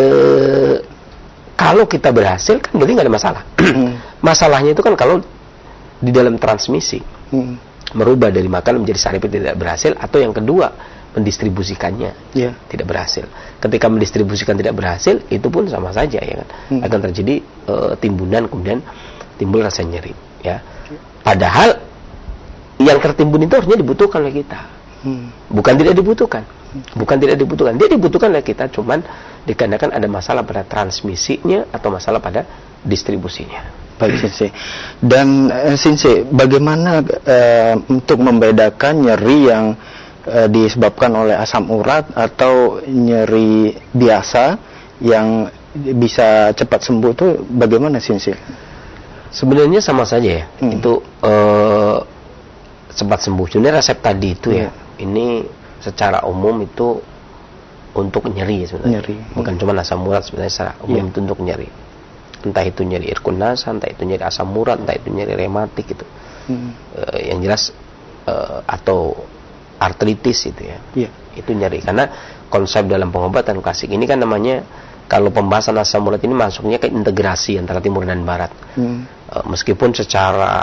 kalau kita berhasil kan berarti nggak ada masalah. Masalahnya itu kan kalau di dalam transmisi. Merubah dari makanan menjadi saripati tidak berhasil, atau yang kedua mendistribusikannya tidak berhasil. Ketika mendistribusikan tidak berhasil, itu pun sama saja ya kan, akan terjadi timbunan, kemudian timbul rasa nyeri ya. Padahal yang tertimbun itu harusnya dibutuhkan oleh kita, bukan tidak dibutuhkan, dia dibutuhkan oleh kita, cuman dikarenakan ada masalah pada transmisinya atau masalah pada distribusinya. Baik Sensei. Dan Sensei, bagaimana untuk membedakan nyeri yang disebabkan oleh asam urat atau nyeri biasa yang bisa cepat sembuh itu bagaimana Sensei? Sebenarnya sama saja ya. Itu cepat sembuh. Sebenarnya resep tadi itu ya, ini secara umum itu untuk nyeri sebenarnya. Bukan cuma asam urat, sebenarnya secara umum itu untuk nyeri. Entah itu nyeri irkun nasa, entah itu nyeri asam urat, entah itu nyeri rematik gitu. Yang jelas atau artritis itu ya. Itu nyeri, karena konsep dalam pengobatan klasik ini kan namanya, kalau pembahasan asam urat ini masuknya ke integrasi antara timur dan barat. Meskipun secara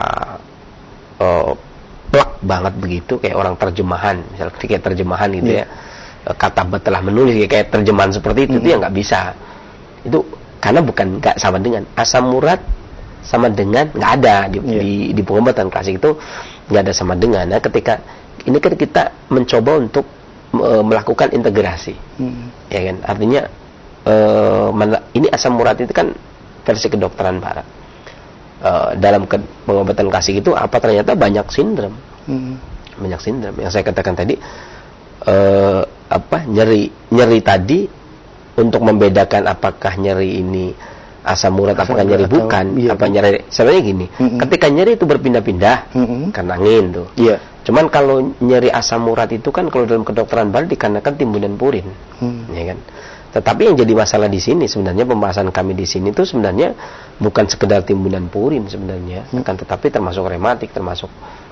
plak banget begitu, kayak orang terjemahan, misalnya kayak terjemahan gitu ya, kata telah menulis kayak terjemahan seperti itu, itu ya nggak bisa. Itu karena bukan nggak sama dengan asam urat, sama dengan nggak ada di pengobatan klasik itu nggak ada sama dengan. Nah, ketika ini kan kita mencoba untuk melakukan integrasi, ya kan? Artinya ini asam urat itu kan versi kedokteran barat. Dalam pengobatan klasik itu apa ternyata banyak sindrom, banyak sindrom yang saya katakan tadi. nyeri tadi untuk membedakan apakah nyeri ini asam urat apakah nyeri bukan, iya, apa nyeri sebenarnya gini, ketika nyeri itu berpindah-pindah karena angin tuh. Iya. Cuman kalau nyeri asam urat itu kan kalau dalam kedokteran barat dikarenakan timbunan purin, ya kan. Tetapi yang jadi masalah di sini sebenarnya pembahasan kami di sini itu sebenarnya bukan sekedar timbunan purin sebenarnya, akan tetapi termasuk rematik, termasuk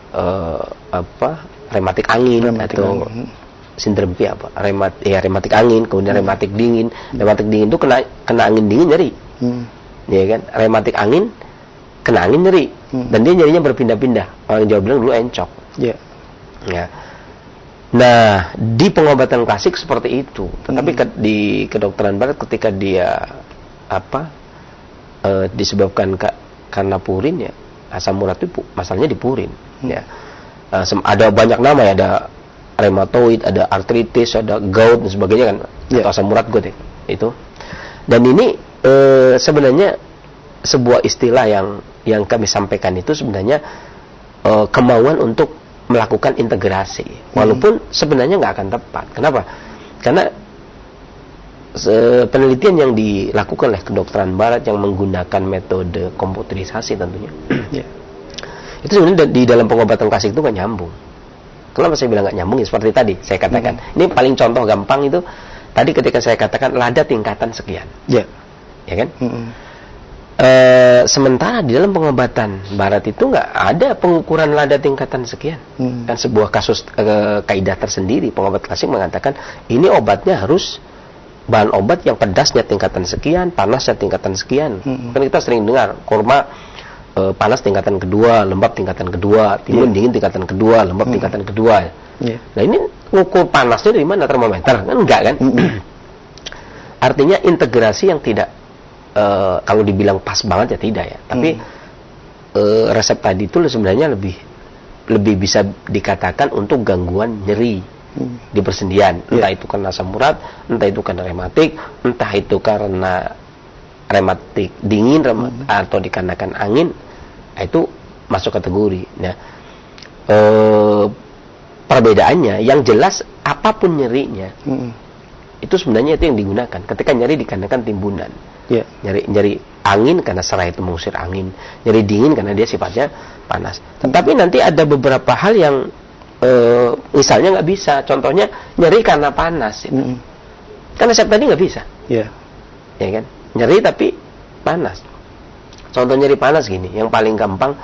rematik angin atau sindrom apa? Rematik angin, kemudian rematik dingin. Rematik dingin itu kena angin dingin nyeri. Ya kan? Rematik angin kena angin nyeri. Dan dia nyerinya berpindah-pindah. Orang Jawa bilang dulu encok. Yeah. Ya. Nah, di pengobatan klasik seperti itu. Tetapi di kedokteran barat ketika dia disebabkan karena purin ya, asam urat itu masalahnya di purin. Ya. Ada banyak nama ya, ada rheumatoid, ada artritis, ada gout dan sebagainya kan. Atau asam urat gout ya. Itu. Dan ini sebenarnya sebuah istilah yang kami sampaikan itu sebenarnya kemauan untuk melakukan integrasi, walaupun sebenarnya nggak akan tepat. Kenapa? Karena penelitian yang dilakukan oleh kedokteran barat yang menggunakan metode komputerisasi tentunya, itu sebenarnya di dalam pengobatan klasik itu nggak nyambung. Kenapa saya bilang nggak nyambung? Ya, seperti tadi saya katakan, ini paling contoh gampang itu. Tadi ketika saya katakan lada tingkatan sekian, ya kan? Sementara di dalam pengobatan barat itu nggak ada pengukuran lada tingkatan sekian. Kan sebuah kasus kaidah tersendiri. Pengobat klasik mengatakan ini obatnya harus bahan obat yang pedasnya tingkatan sekian, panasnya tingkatan sekian. Kan kita sering dengar kurma panas tingkatan kedua, lembab tingkatan kedua, timun dingin tingkatan kedua, lembab tingkatan kedua. Nah ini ngukur panasnya dari mana, termometer? Kan enggak kan? Artinya integrasi yang tidak kalau dibilang pas banget ya tidak ya. Tapi resep tadi itu sebenarnya lebih bisa dikatakan untuk gangguan nyeri di persendian. Entah itu karena asam urat, entah itu karena rematik, entah itu karena rematik dingin atau dikarenakan angin, itu masuk kategori. Nah, perbedaannya yang jelas apapun nyerinya itu sebenarnya itu yang digunakan ketika nyeri dikarenakan timbunan. Nyeri angin karena serai itu mengusir angin, nyeri dingin karena dia sifatnya panas. Tetapi nanti ada beberapa hal yang misalnya nggak bisa, contohnya nyeri karena panas itu. Kan resep tadi nggak bisa, ya kan, nyeri tapi panas. Contoh nyeri panas gini, yang paling gampang,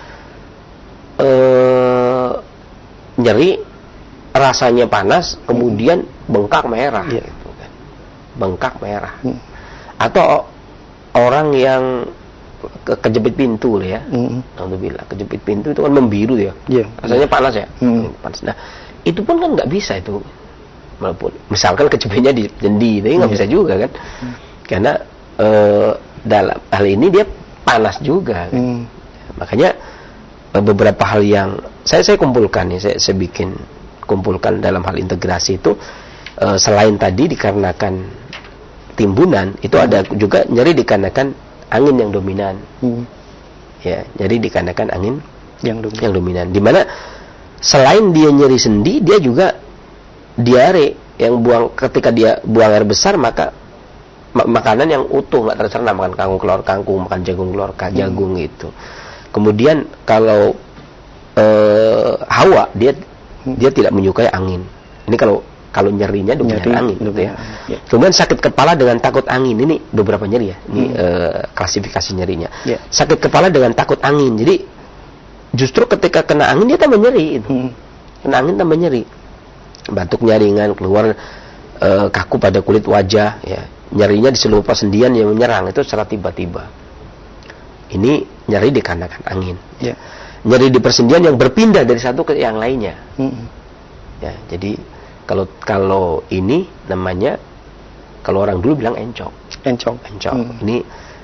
nyeri rasanya panas kemudian bengkak merah, gitu kan, bengkak merah. Atau orang yang kejepit pintu ya, alhamdulillah kejepit pintu itu kan membiru ya, rasanya panas ya, panas. Nah itu pun kan nggak bisa itu, walaupun misalkan kejepitnya di sendi, tapi nggak bisa juga kan, karena dalam hal ini dia panas juga. Kan? Makanya beberapa hal yang saya kumpulkan ya, saya kumpulkan dalam hal integrasi itu, selain tadi dikarenakan timbunan, itu ada juga nyeri dikarenakan angin yang dominan. Ya, nyeri dikarenakan angin yang dominan. Dimana selain dia nyeri sendi, dia juga diare yang ketika dia buang air besar, maka makanan yang utuh nggak tercerna, makan kangkung keluar kangkung, makan jagung keluar jagung itu. Kemudian kalau hawa dia tidak menyukai angin. Ini kalau nyerinya dominan angin gitu ya. Kemudian sakit kepala dengan takut angin, ini beberapa nyeri ya. Ini klasifikasi nyerinya. Sakit kepala dengan takut angin. Jadi justru ketika kena angin dia tambah nyeri itu. Kena angin tambah nyeri. Batuknya ringan, keluar kaku pada kulit wajah ya. Nyerinya di seluruh persendian yang menyerang itu secara tiba-tiba. Ini nyeri dikarenakan angin. Nyeri di persendian yang berpindah dari satu ke yang lainnya. Ya, jadi kalau ini namanya, kalau orang dulu bilang encok. Ini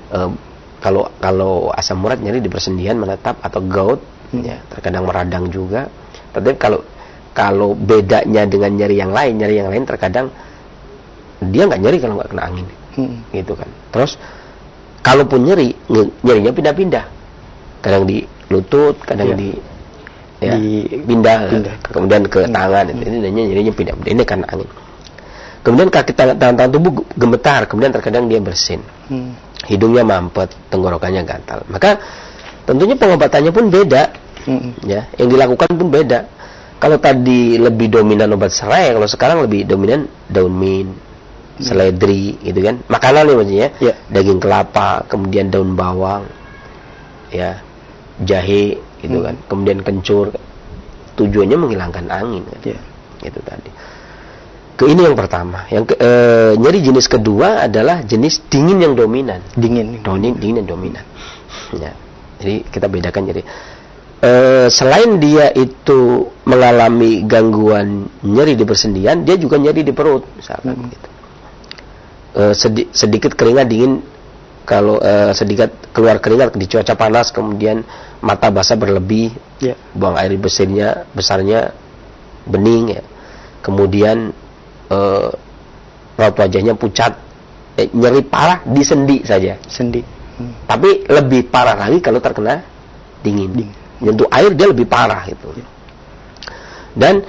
kalau asam urat nyeri di persendian menetap atau gout, ya, terkadang meradang juga. Tapi kalau bedanya dengan nyeri yang lain terkadang dia nggak nyeri kalau nggak kena angin, gitu kan. Terus kalaupun nyerinya pindah-pindah, kadang di lutut, kadang di ya, pindah. Kemudian ke tangan, ini nyerinya pindah. Ini karena angin. Kemudian kaki tangan tubuh gemetar, kemudian terkadang dia bersin. Hidungnya mampet, tenggorokannya gatal. Maka tentunya pengobatannya pun beda. Ya, yang dilakukan pun beda. Kalau tadi lebih dominan obat serai, kalau sekarang lebih dominan daun mint, seledri, gitu kan. Makanan nih maksudnya, daging kelapa, kemudian daun bawang, ya, jahe, gitu kan. Kemudian kencur. Tujuannya menghilangkan angin, kan. Gitu tadi. Ini yang pertama. Yang nyeri jenis kedua adalah jenis dingin yang dominan. Dingin yang dominan. Ya. Jadi kita bedakan nyeri. Selain dia itu mengalami gangguan nyeri di persendian, dia juga nyeri di perut, misalkan. Gitu. Sedikit keringat dingin, kalau sedikit keluar keringat di cuaca panas, kemudian mata basah berlebih, buang air besarnya bening, ya. Kemudian raut wajahnya pucat, nyeri parah di sendi saja. Tapi lebih parah lagi kalau terkena dingin. Nyentuh air dia lebih parah itu. Dan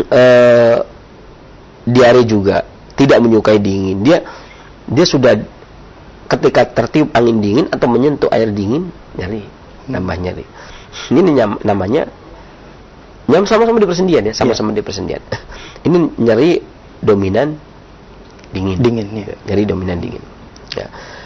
diare juga tidak menyukai dingin. Dia sudah ketika tertiup angin dingin atau menyentuh air dingin nyeri, nambah nyeri. Ini namanya sama-sama di persendian, ya, sama-sama di persendian. Ini nyeri dominan dingin. Nyeri dominan dingin. Ya.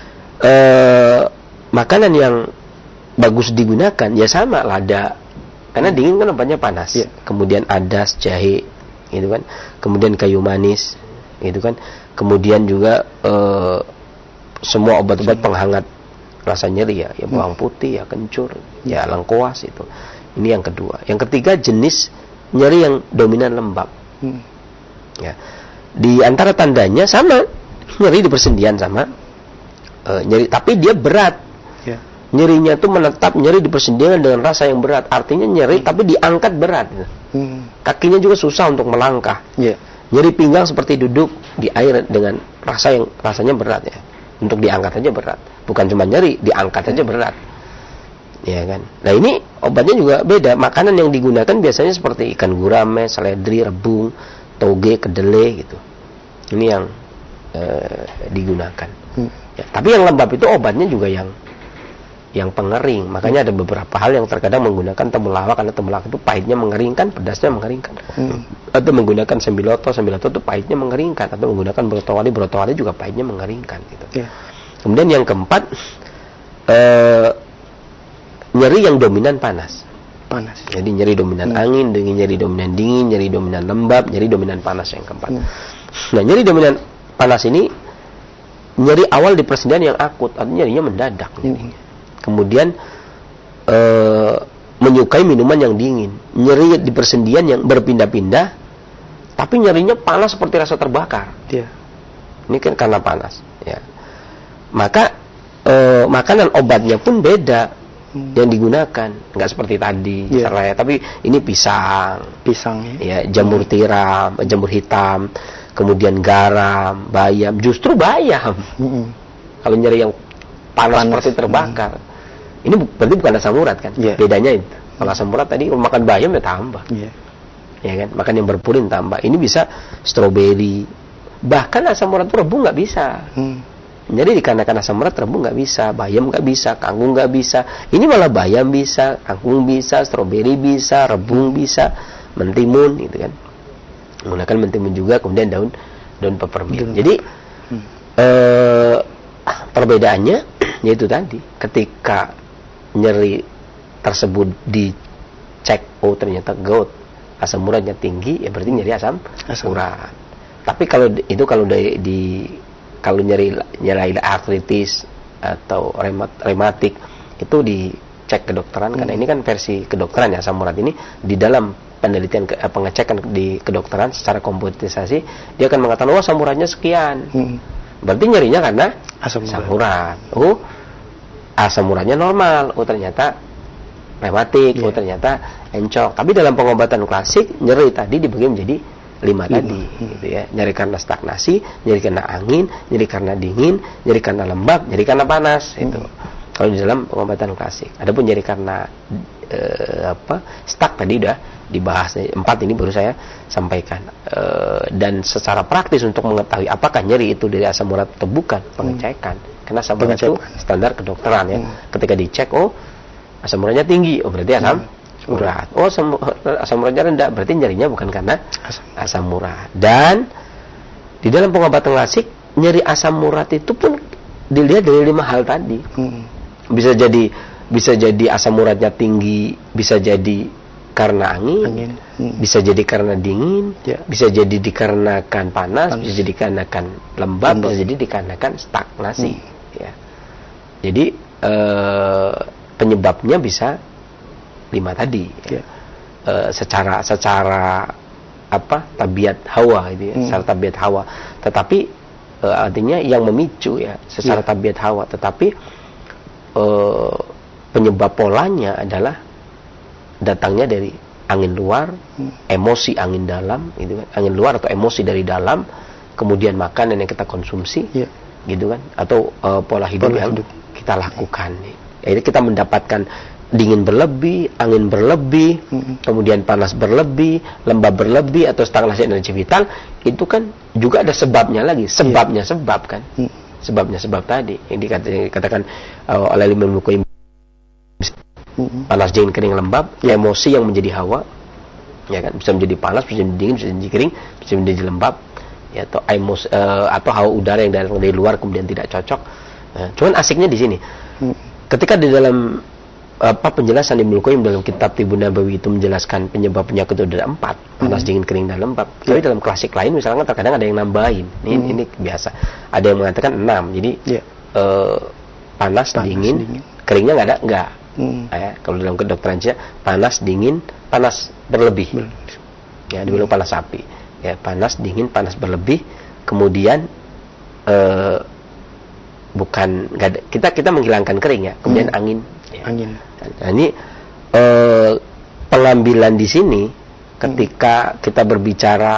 Makanan yang bagus digunakan ya sama lada, karena dingin kan obatnya panas. Kemudian adas, jahe, gitu kan. Kemudian kayu manis, gitu kan. Kemudian juga semua obat-obat penghangat rasa nyeri, ya bawang putih, ya kencur, ya lengkoas itu. Ini yang kedua. Yang ketiga jenis nyeri yang dominan lembab. Ya. Di antara tandanya sama, nyeri di persendian sama, nyeri, tapi dia berat. Nyerinya itu menetap, nyeri di persendian dengan rasa yang berat. Artinya nyeri tapi diangkat berat. Kakinya juga susah untuk melangkah. Nyeri pinggang seperti duduk di air dengan rasanya berat, ya. Untuk diangkat aja berat. Bukan cuma nyeri, diangkat aja berat. Ya kan. Nah ini obatnya juga beda. Makanan yang digunakan biasanya seperti ikan gurame, seledri, rebung, toge, kedelai, gitu. Ini yang digunakan. Ya, tapi yang lembab itu obatnya juga yang pengering. Makanya ada beberapa hal yang terkadang menggunakan temulawak, karena temulawak itu pahitnya mengeringkan, pedasnya mengeringkan. Atau menggunakan sembiloto itu pahitnya mengeringkan. Atau menggunakan brotowali juga pahitnya mengeringkan, gitu. Kemudian yang keempat, nyeri yang dominan panas. Jadi nyeri dominan angin, nyeri dominan dingin, nyeri dominan lembab, nyeri dominan panas yang keempat. Nah, nyeri dominan panas ini nyeri awal di persendian yang akut, artinya nyerinya mendadak. Kemudian menyukai minuman yang dingin, nyeri di persendian yang berpindah-pindah, tapi nyerinya panas seperti rasa terbakar. Ini kan karena panas. Ya. Maka makanan obatnya pun beda yang digunakan, nggak seperti tadi serai, tapi ini pisang, ya, jamur tiram, jamur hitam, kemudian garam, bayam, justru bayam. Kalau nyeri yang panas seperti terbakar, ini berarti bukan asam urat kan? Bedanya itu. Kalau asam urat tadi makan bayam ya tambah, ya kan? Makan yang berpurin tambah. Ini bisa stroberi, bahkan asam urat rebung nggak bisa. Jadi dikarenakan asam urat rebung nggak bisa, bayam nggak bisa, kangkung nggak bisa. Ini malah bayam bisa, kangkung bisa, stroberi bisa, rebung bisa, mentimun, gitu kan. Menggunakan mentimun juga, kemudian daun peppermint. Jadi perbedaannya yaitu tadi, ketika nyeri tersebut dicek, oh ternyata gout, asam uratnya tinggi, ya berarti nyeri asam urat. Tapi kalau kalau nyeri artritis atau rematik itu dicek kedokteran, karena ini kan versi kedokteran, ya, asam urat ini di dalam penelitian pengecekan di kedokteran secara komputerisasi dia akan mengatakan asam uratnya sekian. Berarti nyerinya karena asam urat. Oh, asam uratnya normal. Oh, ternyata rematik. Oh, ternyata encok. Tapi dalam pengobatan klasik nyeri tadi dibagi menjadi 5 tadi, gitu ya. Nyeri karena stagnasi, nyeri karena angin, nyeri karena dingin, nyeri karena lembab, nyeri karena panas, itu. Kalau di dalam pengobatan klasik. Adapun nyeri karena stuck tadi udah dibahas. 4 ini baru saya sampaikan. Dan secara praktis untuk mengetahui apakah nyeri itu dari asam urat atau bukan, pengecekan. Karena asam urat itu standar kedokteran ya. Ketika dicek, oh asam uratnya tinggi, oh berarti asam urat. Oh asam uratnya rendah, berarti nyerinya bukan karena asam urat. Dan di dalam pengobatan klasik, nyeri asam urat itu pun dilihat dari 5 hal tadi. Bisa jadi asam uratnya tinggi, bisa jadi karena angin. Bisa jadi karena dingin, bisa jadi dikarenakan panas, bisa jadi dikarenakan lembab, bisa jadi dikarenakan stagnasi. Ya. Jadi penyebabnya bisa 5 tadi. Ya. Secara tabiat hawa gitu ya, secara tabiat hawa. Tetapi artinya yang memicu ya secara tabiat hawa, tetapi penyebab polanya adalah datangnya dari angin luar, emosi angin dalam, gitu kan? Angin luar atau emosi dari dalam, kemudian makanan yang kita konsumsi, gitu kan? Atau pola hidup yang kita lakukan. Jadi kita mendapatkan dingin berlebih, angin berlebih, kemudian panas berlebih, lembab berlebih, atau stagnasi energi vital, itu kan juga ada sebabnya lagi. Sebabnya sebab kan? Sebabnya sebab tadi yang dikatakan oleh Imam Al-Qayyim, panas, dingin, kering, lembab, emosi yang menjadi hawa, ya kan, bisa menjadi panas, bisa menjadi dingin, bisa menjadi kering, bisa menjadi lembab, ya, atau emosi, atau hawa udara yang datang dari luar kemudian tidak cocok. Nah, cuman asiknya di sini, ketika di dalam penjelasan Ibnu Qayyim dalam kitab Tibbun Nabawi itu menjelaskan penyebab penyakit itu ada 4, panas, dingin, kering, dan lembab. Tapi dalam klasik lain misalnya terkadang ada yang nambahin. Ini biasa. Ada yang mengatakan 6. Jadi panas, dingin, keringnya enggak. Kalau dalam kedokteran Cina, panas, dingin, panas berlebih. Ya, dibilang panas api. Ya, panas, dingin, panas berlebih. Kemudian kita menghilangkan kering ya. Kemudian angin. Angin. Nah, ini pengambilan di sini ketika kita berbicara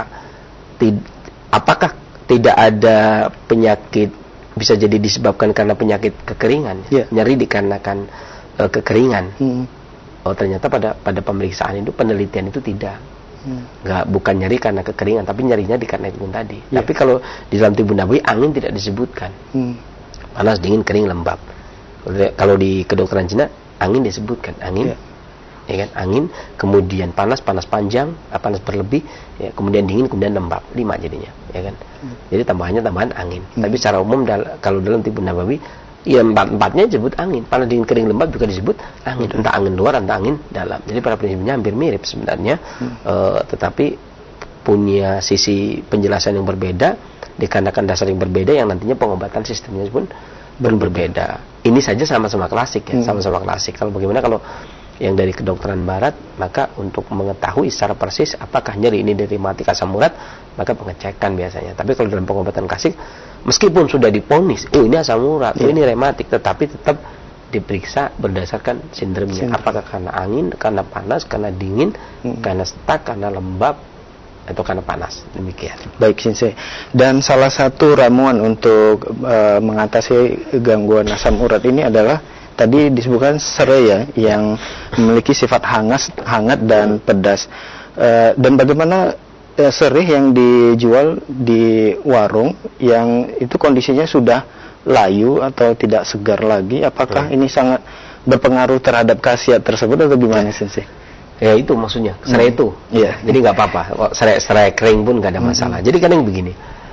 apakah tidak ada penyakit bisa jadi disebabkan karena penyakit kekeringan, nyeri dikarenakan kekeringan. Oh ternyata pada pemeriksaan itu, penelitian itu tidak. Bukan nyeri karena kekeringan, tapi nyerinya dikarenakan itu tadi. Tapi kalau di dalam Tibbun Nabawi angin tidak disebutkan. Panas, dingin, kering, lembab. Kalau di kedokteran Cina angin disebutkan, angin, ya kan, angin, kemudian panas panjang, panas berlebih, ya, kemudian dingin, kemudian lembab, 5 jadinya, ya kan. Jadi tambahan angin. Tapi secara umum kalau dalam Tibbun Nabawi, ya 4-4-nya disebut angin, panas, dingin, kering, lembab juga disebut angin, entah angin luar, entah angin dalam. Jadi pada prinsipnya hampir mirip sebenarnya, tetapi punya sisi penjelasan yang berbeda dikarenakan dasar yang berbeda yang nantinya pengobatan sistemnya pun berbeda. Ini saja sama-sama klasik ya, sama-sama klasik. Kalau bagaimana kalau yang dari kedokteran barat, maka untuk mengetahui secara persis apakah nyeri ini dari rematik asam urat, maka pengecekan biasanya. Tapi kalau dalam pengobatan klasik, meskipun sudah diponis, ini asam urat, ini rematik, tetapi tetap diperiksa berdasarkan sindromnya. Apakah karena angin, karena panas, karena dingin, karena stuck, karena lembab, atau karena panas. Demikian. Baik, Sensei. Dan salah satu ramuan untuk mengatasi gangguan asam urat ini adalah tadi disebutkan serai ya, yang memiliki sifat hangat dan pedas. Dan bagaimana serai yang dijual di warung yang itu kondisinya sudah layu atau tidak segar lagi, apakah ini sangat berpengaruh terhadap khasiat tersebut atau gimana, Sensei? Ya itu maksudnya, serai itu. Jadi nggak apa-apa, serai kering pun nggak ada masalah. Jadi kadang begini,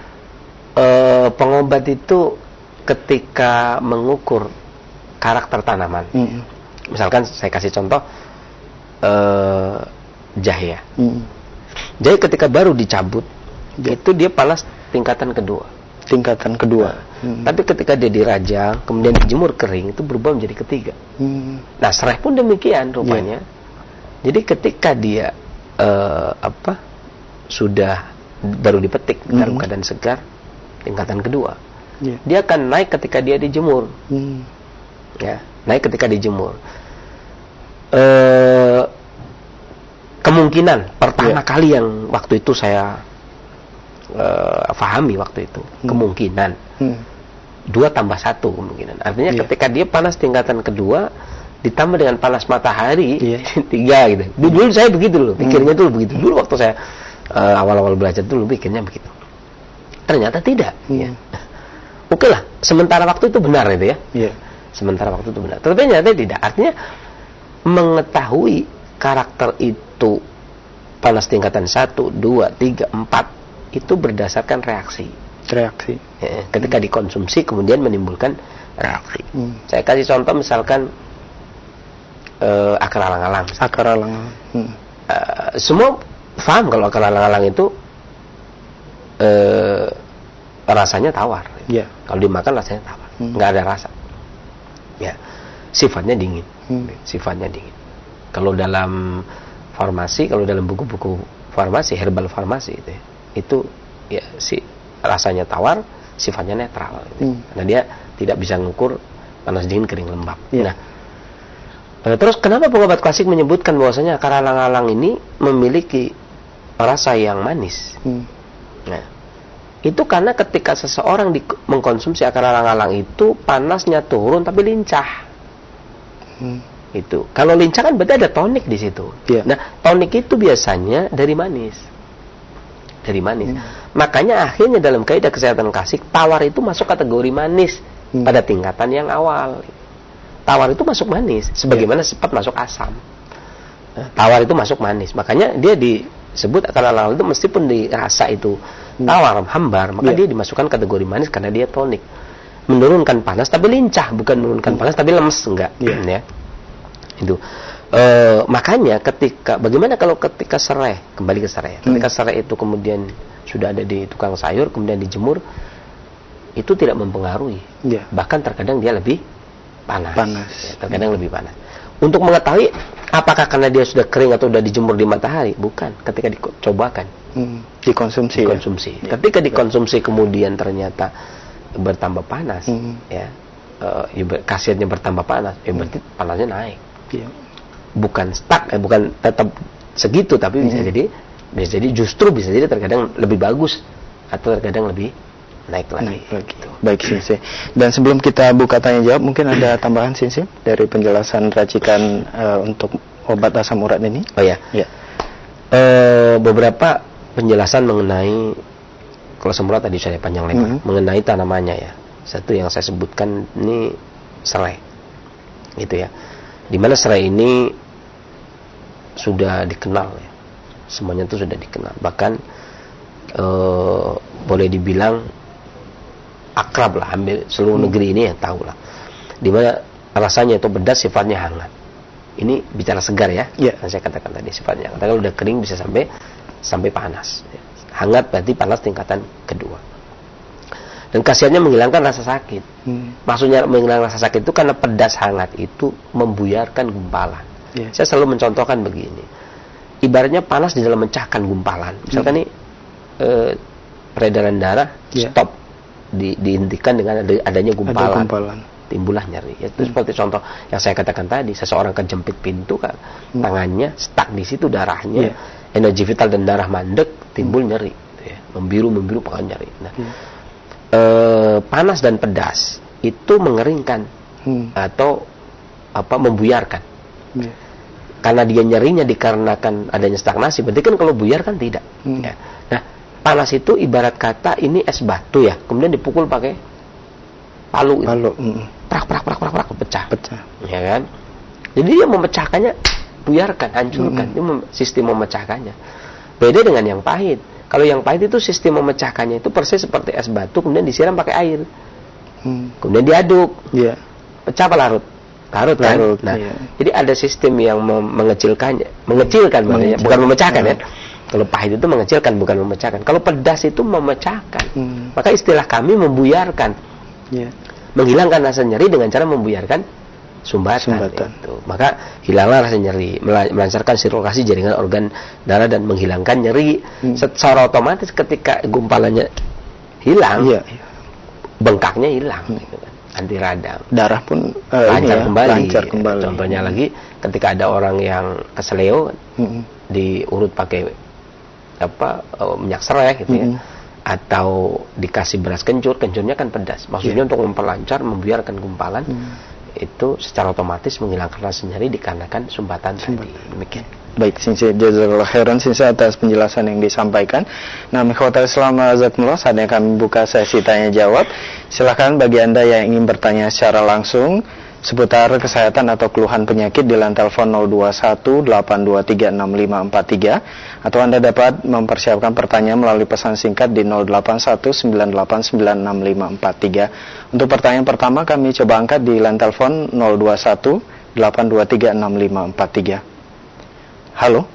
pengobat itu ketika mengukur karakter tanaman, misalkan saya kasih contoh jahe ya. Jahe ketika baru dicabut, itu dia panas tingkatan kedua. Tapi ketika dia dirajang, kemudian dijemur kering, itu berubah menjadi ketiga. Nah serai pun demikian rupanya. Jadi ketika dia sudah baru dipetik dalam keadaan segar, tingkatan kedua, dia akan naik ketika dia dijemur. Ya, naik ketika dijemur. Kemungkinan pertama kali yang waktu itu saya pahami waktu itu, kemungkinan 2 tambah 1 kemungkinan. Artinya ketika dia panas tingkatan kedua ditambah dengan panas matahari 3 gitu. Dulu saya begitu loh, pikirnya dulu begitu. Dulu waktu saya awal-awal belajar dulu pikirnya begitu. Ternyata tidak. Ya. Oke lah, sementara waktu itu benar itu ya. Sementara waktu itu benar. Ternyata tidak. Artinya mengetahui karakter itu panas tingkatan 1, 2, 3, 4 itu berdasarkan reaksi. Ya, ketika dikonsumsi kemudian menimbulkan reaksi. Saya kasih contoh misalkan akar alang-alang. Semua paham kalau akar alang-alang itu rasanya tawar. Kalau dimakan rasanya tawar, nggak ada rasa. Ya, sifatnya dingin. Sifatnya dingin. Kalau dalam farmasi, kalau dalam buku-buku farmasi, herbal farmasi itu ya rasanya tawar, sifatnya netral. Karena dia tidak bisa mengukur panas dingin kering lembab. Nah, terus kenapa pengobat klasik menyebutkan bahwasanya akar alang-alang ini memiliki rasa yang manis? Nah, itu karena ketika seseorang mengkonsumsi akar alang-alang itu panasnya turun tapi lincah. Itu. Kalau lincah kan berarti ada tonik di situ. Nah, tonik itu biasanya dari manis. Makanya akhirnya dalam kaidah kesehatan klasik tawar itu masuk kategori manis pada tingkatan yang awal. Tawar itu masuk manis, sebagaimana sempat masuk asam. Tawar itu masuk manis, makanya dia disebut akar alang-alang itu meskipun dirasa itu tawar, hambar, maka dia dimasukkan kategori manis karena dia tonik. Menurunkan panas tapi lincah, bukan menurunkan panas tapi lemes, enggak. Ya. Itu. Makanya bagaimana kalau ketika serai, kembali ke serai. Ketika serai itu kemudian sudah ada di tukang sayur, kemudian dijemur, itu tidak mempengaruhi. Bahkan terkadang dia lebih panas. Ya, terkadang lebih panas. Untuk mengetahui apakah karena dia sudah kering atau sudah dijemur di matahari, bukan. Ketika dicobakan, dikonsumsi. Ya. Ketika dikonsumsi kemudian ternyata bertambah panas, khasiatnya bertambah panas, berarti panasnya naik. Bukan stuck, bukan tetap segitu, tapi bisa jadi justru bisa jadi terkadang lebih bagus atau terkadang lebih naik lagi. Gitu. Baik, Sensei. Dan sebelum kita buka tanya jawab, mungkin ada tambahan, Sensei, dari penjelasan racikan untuk obat asam urat ini? Oh ya. Beberapa penjelasan mengenai kalau asam urat tadi saya panjang lebar, mengenai tanamannya ya. Satu yang saya sebutkan ini serai, gitu ya. Dimana serai ini sudah dikenal ya. Semuanya itu sudah dikenal. Bahkan boleh dibilang akrab lah, hampir seluruh negeri ini yang tahu lah. Dimana rasanya itu pedas, sifatnya hangat. Ini bicara segar ya. Yang saya katakan tadi sifatnya hangat. Kalau udah kering bisa sampai panas. Hangat berarti panas tingkatan kedua. Dan khasiatnya menghilangkan rasa sakit. Maksudnya menghilangkan rasa sakit itu karena pedas hangat itu membuyarkan gumpalan. Saya selalu mencontohkan begini. Ibaratnya panas di dalam mencahkan gumpalan. Misalkan nih peredaran darah stop, dihentikan dengan adanya gumpalan. Timbullah nyeri. Itu seperti contoh yang saya katakan tadi, seseorang kejepit pintu kan, tangannya stuck di situ darahnya, energi vital dan darah mandek, timbul nyeri, ya. membiru pekan nyeri. Nah, panas dan pedas itu mengeringkan atau membuyarkan. Karena dia nyerinya dikarenakan adanya stagnasi, berarti kan kalau buyar kan tidak. Ya. Nah, panas itu ibarat kata ini es batu ya, kemudian dipukul pakai palu. Prak, pecah. Ya kan? Jadi dia memecahkannya, buyarkan, hancurkan. Itu sistem memecahkannya. Beda dengan yang pahit. Kalau yang pahit itu sistem memecahkannya itu persis seperti es batu, kemudian disiram pakai air. Kemudian diaduk. Pecah apa larut? Larut kan? Nah, jadi ada sistem yang mengecilkan maksudnya, bukan memecahkan ya. Kalau pahit itu mengecilkan, bukan memecahkan. Kalau pedas itu memecahkan. Maka istilah kami membuyarkan. Menghilangkan rasa nyeri dengan cara membuyarkan sumbatan. Itu. Maka hilanglah rasa nyeri, melancarkan sirkulasi jaringan organ darah dan menghilangkan nyeri. Secara otomatis ketika gumpalannya hilang, bengkaknya hilang. Gitu kan. Anti radang. Darah pun lancar kembali. Contohnya lagi ketika ada orang yang keseleo diurut pakai minyak serai gitu ya. atau dikasih beras kencur, kencurnya kan pedas. Maksudnya untuk memperlancar, membiarkan gumpalan, itu secara otomatis menghilangkan rasa nyeri dikarenakan sumbatan tadi. Demikian. Baik, Sensei, jazakallahu khairan Sensei atas penjelasan yang disampaikan. Nah, ikhwatal Islam azakumullah, saatnya kami buka sesi tanya jawab. Silakan bagi Anda yang ingin bertanya secara langsung seputar kesehatan atau keluhan penyakit di line telepon 0218236543, atau Anda dapat mempersiapkan pertanyaan melalui pesan singkat di 0819896543. Untuk pertanyaan pertama kami coba angkat di line telepon 0218236543. Halo.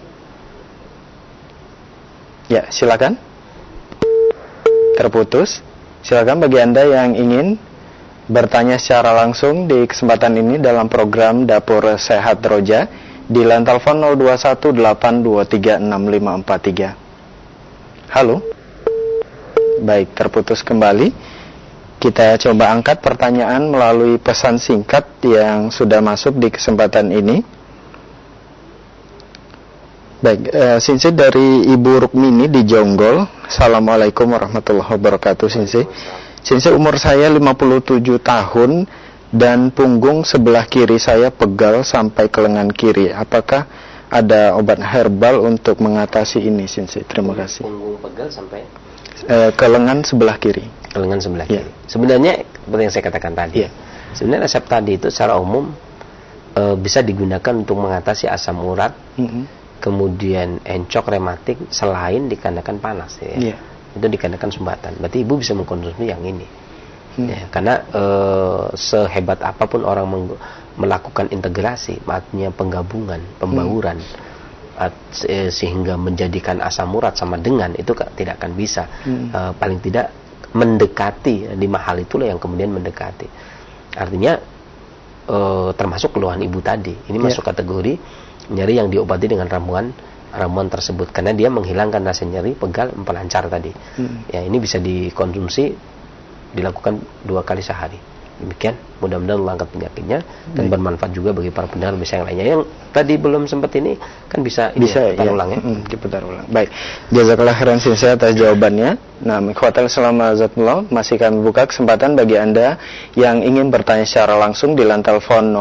Ya, silakan. Terputus. Silakan bagi Anda yang ingin bertanya secara langsung di kesempatan ini dalam program Dapur Sehat Roja di line telepon 0218236543. Halo. Baik, terputus kembali. Kita coba angkat pertanyaan melalui pesan singkat yang sudah masuk di kesempatan ini. Baik, Sensei dari Ibu Rukmini di Jonggol. Assalamualaikum warahmatullahi wabarakatuh, Sensei. Sensei, umur saya 57 tahun dan punggung sebelah kiri saya pegal sampai ke lengan kiri. Apakah ada obat herbal untuk mengatasi ini, Sensei? Terima kasih. Punggung pegal sampai ke lengan sebelah kiri. Ke lengan sebelah kiri. Sebenarnya seperti yang saya katakan tadi. Sebenarnya resep tadi itu secara umum bisa digunakan untuk mengatasi asam urat, kemudian encok rematik selain dikarenakan panas, ya. Itu dikarenakan sumbatan. Berarti ibu bisa mengkonsumsi yang ini. Ya, karena sehebat apapun orang melakukan integrasi, artinya penggabungan, pembauran, sehingga menjadikan asam urat sama dengan, itu tidak akan bisa. Paling tidak mendekati, 5 hal itulah yang kemudian mendekati. Artinya termasuk keluhan ibu tadi. Ini masuk kategori nyeri yang diobati dengan ramuan tersebut, karena dia menghilangkan rasa nyeri, pegal, memperlancar tadi. Ya, ini bisa dikonsumsi, dilakukan 2 kali sehari. Demikian, mudah-mudahan Allah angkat penyakitnya dan bermanfaat juga bagi para pendengar yang lainnya. Yang tadi belum sempat ini kan bisa putar ulang, ya. Diputar ulang. Baik, jazakallah khairan Sensei atas jawabannya. Nah, ikhwatal selama zatullah, masih kami buka kesempatan bagi Anda yang ingin bertanya secara langsung di line telepon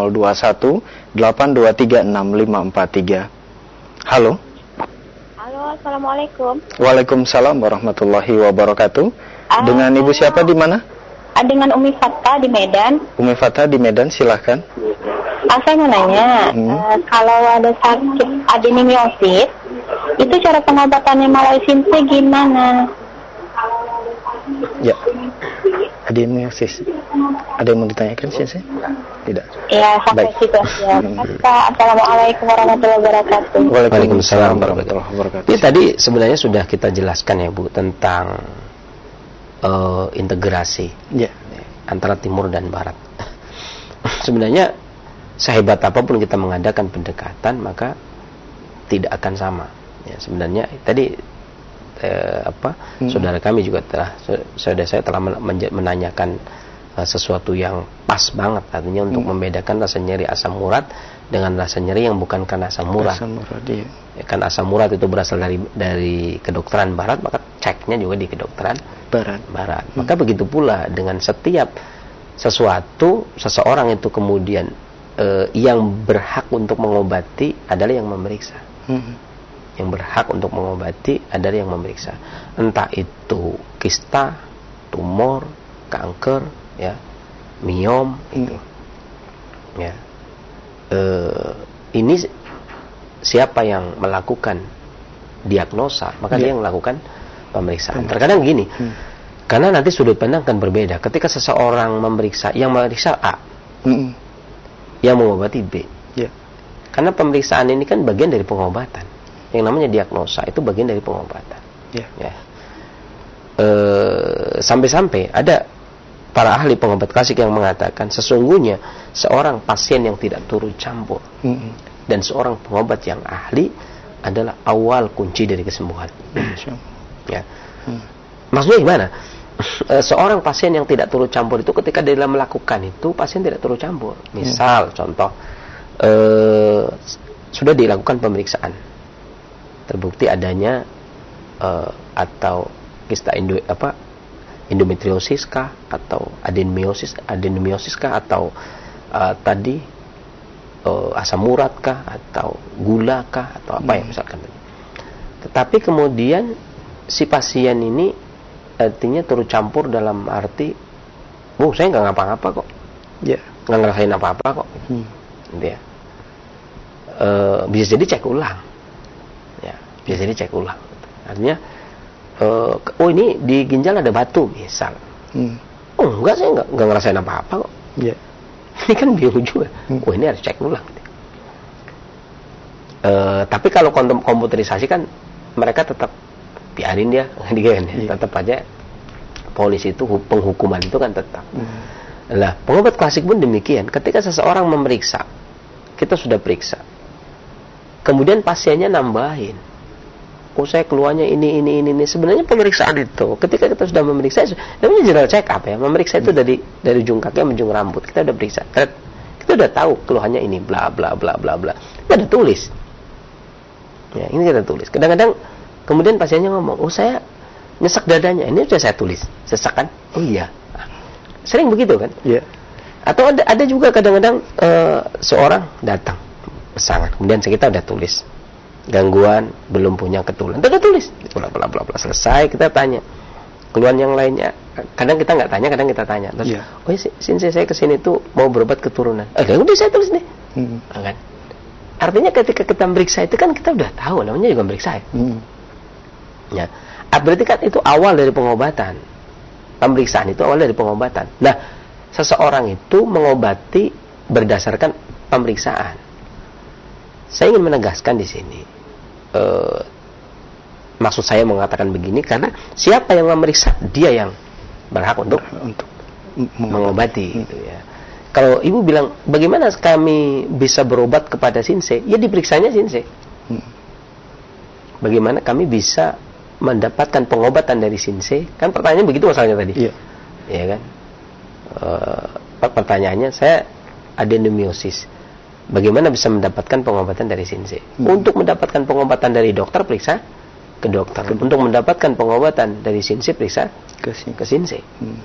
0218236543. Halo. Assalamualaikum. Waalaikumsalam warahmatullahi wabarakatuh. Dengan Ibu siapa di mana? Dengan Umi Fatah di Medan. Umi Fatah di Medan, silahkan. Saya mau nanya, kalau ada sakit adenomyosis, itu cara pengobatannya melalui Sensei gimana? Ya, adenomyosis. Ada yang mau ditanyakan, Sensei? Tidak. Ya, sampai situ aja. Assalamualaikum warahmatullahi wabarakatuh. Waalaikumsalam warahmatullahi wabarakatuh. Ini tadi sebenarnya sudah kita jelaskan, ya Bu, tentang integrasi antara timur dan barat. Sebenarnya sehebat apapun kita mengadakan pendekatan, maka tidak akan sama. Ya, sebenarnya tadi saudara kami juga saudara saya telah menanyakan sesuatu yang pas banget, artinya untuk membedakan rasa nyeri asam urat dengan rasa nyeri yang bukan karena asam urat. Ya, kan asam urat itu berasal dari kedokteran barat, maka ceknya juga di kedokteran barat. Maka begitu pula dengan setiap seseorang itu kemudian yang berhak untuk mengobati adalah yang memeriksa. Yang berhak untuk mengobati adalah yang memeriksa. Entah itu kista, tumor, kanker, ya, miom, itu. Ya. Ini siapa yang melakukan diagnosa, maka dia yang melakukan pemeriksaan. Terkadang gini, karena nanti sudut pandang kan berbeda. Ketika seseorang memeriksa, yang memeriksa A, yang mengobati B. Karena pemeriksaan ini kan bagian dari pengobatan. Yang namanya diagnosa itu bagian dari pengobatan. Ya. Sampai-sampai ada para ahli pengobat klasik yang mengatakan sesungguhnya seorang pasien yang tidak turut campur dan seorang pengobat yang ahli adalah awal kunci dari kesembuhan. Ya. Maksudnya gimana? Seorang pasien yang tidak turut campur itu ketika dia melakukan itu, pasien tidak turut campur. Misal contoh, sudah dilakukan pemeriksaan, terbukti adanya atau kista endometriosis kah, atau adenomiosis kah, atau tadi asam urat kah, atau gula kah, atau apa ya misalkan. Tetapi kemudian si pasien ini artinya turut campur dalam arti, saya nggak ngapa-ngapa kok, nggak ngerasain apa-apa kok, gitu ya. Bisa jadi cek ulang, ya, bisa jadi cek ulang. Artinya, ini di ginjal ada batu misal, enggak, saya nggak ngerasain apa-apa kok. Ini kan bingung juga. Ini harus cek ulang. Tapi kalau komputerisasi kan mereka tetap biarin dia, tetap aja polisi itu penghukuman itu kan tetap. Nah, pengobat klasik pun demikian. Ketika seseorang memeriksa, kita sudah periksa, kemudian pasiennya nambahin, saya keluarnya ini. Sebenarnya pemeriksaan itu, ketika kita sudah memeriksa, namanya general check up ya. Memeriksa itu dari ujung kaki sampai ujung rambut. Kita udah periksa. Kita udah tahu keluhannya ini, bla bla bla bla bla. Kita udah tulis. Ya, ini kita tulis. Kadang-kadang kemudian pasiennya ngomong, saya nyesek dadanya. Ini sudah saya tulis. Sesak kan? Oh iya. Sering begitu kan? Iya. Atau ada juga kadang-kadang seorang datang pesangan, kemudian kita udah tulis. Gangguan, belum punya ketulan, kita tulis, bla bla bla bla, selesai. Kita tanya keluhan yang lainnya. Kadang kita nggak tanya, kadang kita tanya. Terus, Sensei saya kesini tuh mau berobat keturunan. Udah saya tulis nih, kan? Artinya ketika kita meriksa itu kan kita udah tahu, namanya juga meriksa ya. Ya, berarti kan itu awal dari pengobatan. Pemeriksaan itu awal dari pengobatan. Nah, seseorang itu mengobati berdasarkan pemeriksaan. Saya ingin menegaskan di sini. Maksud saya mengatakan begini karena siapa yang memeriksa, dia yang berhak untuk mengobati, gitu ya. Kalau ibu bilang bagaimana kami bisa berobat kepada Sensei, ya diperiksanya Sensei. Bagaimana kami bisa mendapatkan pengobatan dari Sensei? Kan pertanyaan begitu masalahnya tadi. Iya kan? Pertanyaannya, saya adenomiosis. Bagaimana bisa mendapatkan pengobatan dari Sensei? Untuk mendapatkan pengobatan dari dokter, periksa ke dokter. Untuk mendapatkan pengobatan dari Sensei, periksa ke Sensei.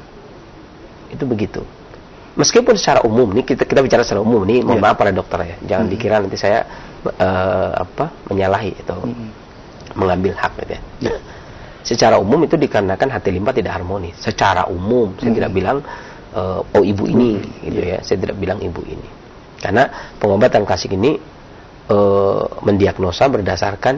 Itu begitu. Meskipun secara umum, nih kita bicara secara umum nih, mohon maaf para dokter ya, jangan dikira nanti saya menyalahi atau mengambil hak gitu ya. Secara umum itu dikarenakan hati limpa tidak harmonis. Secara umum, saya tidak bilang ibu ini, gitu ya. Saya tidak bilang ibu ini. Karena pengobatan klasik ini mendiagnosa berdasarkan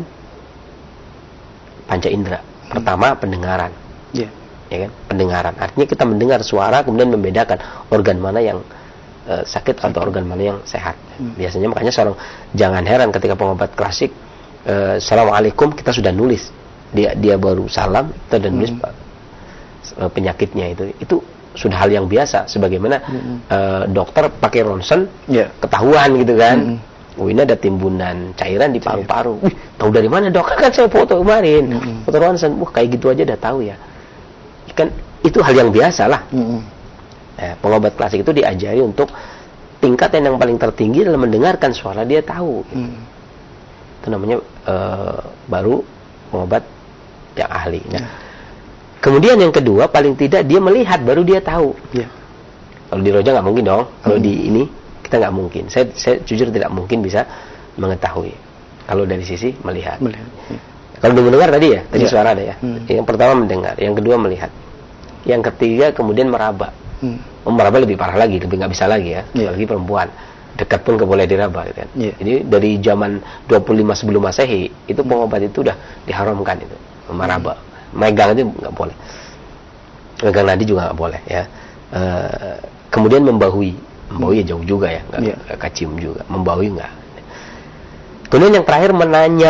panca indera. Pertama, pendengaran. Ya kan? Pendengaran. Artinya kita mendengar suara, kemudian membedakan organ mana yang sakit atau organ mana yang sehat. Biasanya makanya jangan heran ketika pengobat klasik, Assalamualaikum, kita sudah nulis. Dia baru salam, kita sudah nulis penyakitnya itu sudah hal yang biasa. Sebagaimana dokter pakai ronsen, ketahuan gitu kan. Ini ada timbunan cairan di paru-paru. Tahu dari mana dok? Kan saya foto kemarin, foto ronsen. Kayak gitu aja udah tahu ya. Kan itu hal yang biasa lah. Pengobat klasik itu diajari untuk tingkatan yang paling tertinggi dalam mendengarkan suara, dia tahu. Itu namanya baru pengobat yang ahli. Kemudian yang kedua, paling tidak dia melihat, baru dia tahu. Kalau di roja nggak mungkin dong. Kalau di ini kita nggak mungkin. Saya jujur tidak mungkin bisa mengetahui. Kalau dari sisi melihat. Kalau mendengar tadi ya, tadi suara ada ya. Yang pertama mendengar, yang kedua melihat, yang ketiga kemudian meraba. Meraba lebih parah lagi, lebih nggak bisa lagi ya. Apalagi perempuan, dekat pun nggak boleh diraba, gitu kan. Jadi dari zaman 25 sebelum Masehi itu pengobat itu udah diharamkan itu, meraba. Megang itu nggak boleh. Megang nadi juga nggak boleh ya. Kemudian membahui ya jauh juga ya, nggak kecium juga. Membahui nggak. Kemudian yang terakhir menanya,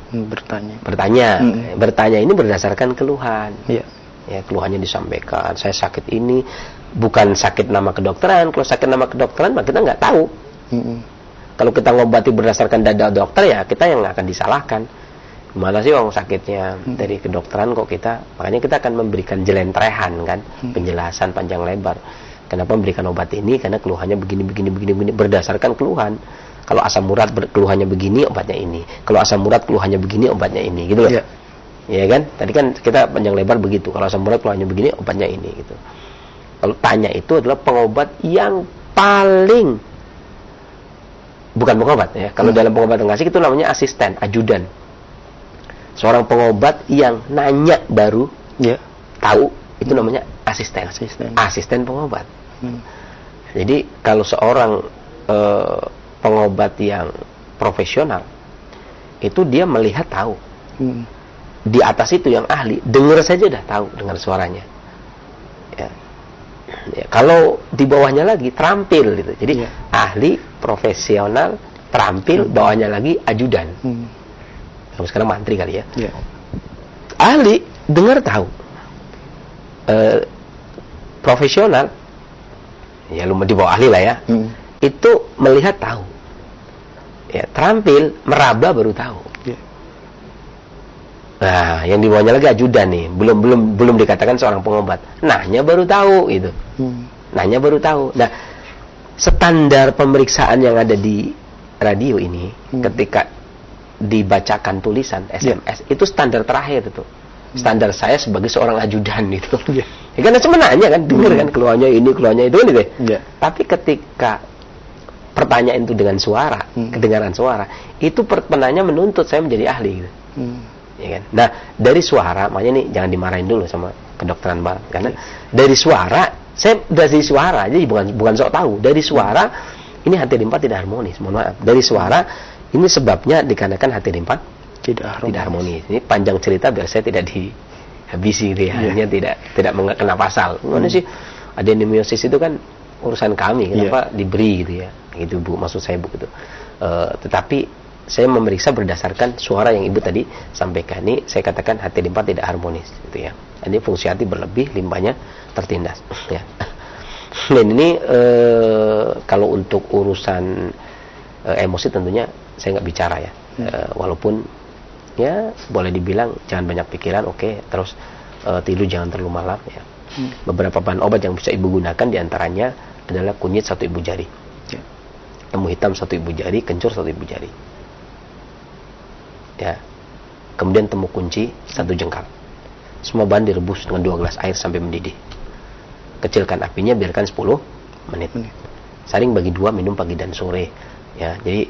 bertanya ini berdasarkan keluhan. Ya, keluhannya disampaikan, saya sakit ini, bukan sakit nama kedokteran. Kalau sakit nama kedokteran, mah kita nggak tahu. Kalau kita ngobati berdasarkan dada dokter, ya kita yang akan disalahkan. Gimana sih orang sakitnya dari kedokteran kok kita? Makanya kita akan memberikan jelentrehan kan, penjelasan panjang lebar. Kenapa memberikan obat ini? Karena keluhannya begini berdasarkan keluhan. Kalau asam urat keluhannya begini, obatnya ini. Kalau asam urat keluhannya begini, obatnya ini, gitu loh. Ya kan? Tadi kan kita panjang lebar begitu. Kalau asam urat keluarnya begini, obatnya ini gitu. Kalau tanya itu adalah pengobat yang paling, bukan pengobat ya. Kalau dalam pengobatan klasik itu namanya asisten, ajudan. Seorang pengobat yang nanya baru tahu, itu namanya asisten. Asisten pengobat. Jadi kalau seorang pengobat yang profesional itu dia melihat tahu. Di atas itu yang ahli, dengar saja dah tahu dengar suaranya. Ya. Kalau di bawahnya lagi terampil gitu. Jadi ahli, profesional, terampil, bawahnya lagi ajudan. Kalau sekarang mantri kali ya. Ahli dengar tahu. Profesional, ya lu di bawah ahli lah ya. Itu melihat tahu. Ya, terampil, meraba baru tahu. Nah, yang di bawahnya lagi ajudan nih, belum dikatakan seorang pengobat. Nahnya baru tahu gitu. Nahnya baru tahu. Nah, standar pemeriksaan yang ada di radio ini ketika dibacakan tulisan SMS itu standar terakhir itu. Standar saya sebagai seorang ajudan gitu. Ya kan sebenarnya kan dengar kan keluarnya ini, keluarnya itu kan gitu. Tapi ketika pertanyaan itu dengan suara, kedengaran suara, itu penanya menuntut saya menjadi ahli gitu. Ya kan? Nah, dari suara, makanya nih jangan dimarahin dulu sama kedokteran barat karena dari suara, jadi bukan sok tahu. Dari suara ini hati limpa tidak harmonis, mohon maaf. Dari suara ini sebabnya dikarenakan hati limpa tidak harmonis. Ini panjang cerita biar saya tidak dihabisi gitu ya. Hanya tidak kena pasal. Mana sih adenomiosis itu kan urusan kami, kenapa diberi gitu ya. Gitu Bu, maksud saya Bu gitu. Tetapi saya memeriksa berdasarkan suara yang Ibu tadi sampaikan. Ini saya katakan hati limpa tidak harmonis gitu ya. Ini fungsi hati berlebih, limpanya tertindas ya. Dan ini kalau untuk urusan emosi tentunya saya nggak bicara ya. Walaupun ya boleh dibilang jangan banyak pikiran, oke. Terus tidur jangan terlalu malam ya. Beberapa bahan obat yang bisa Ibu gunakan diantaranya adalah kunyit 1 ibu jari, temu hitam 1 ibu jari, kencur 1 ibu jari ya. Kemudian temu kunci 1 jengkal. Semua bahan direbus dengan 2 gelas air sampai mendidih. Kecilkan apinya, biarkan 10 menit. Saring bagi 2, minum pagi dan sore ya. Jadi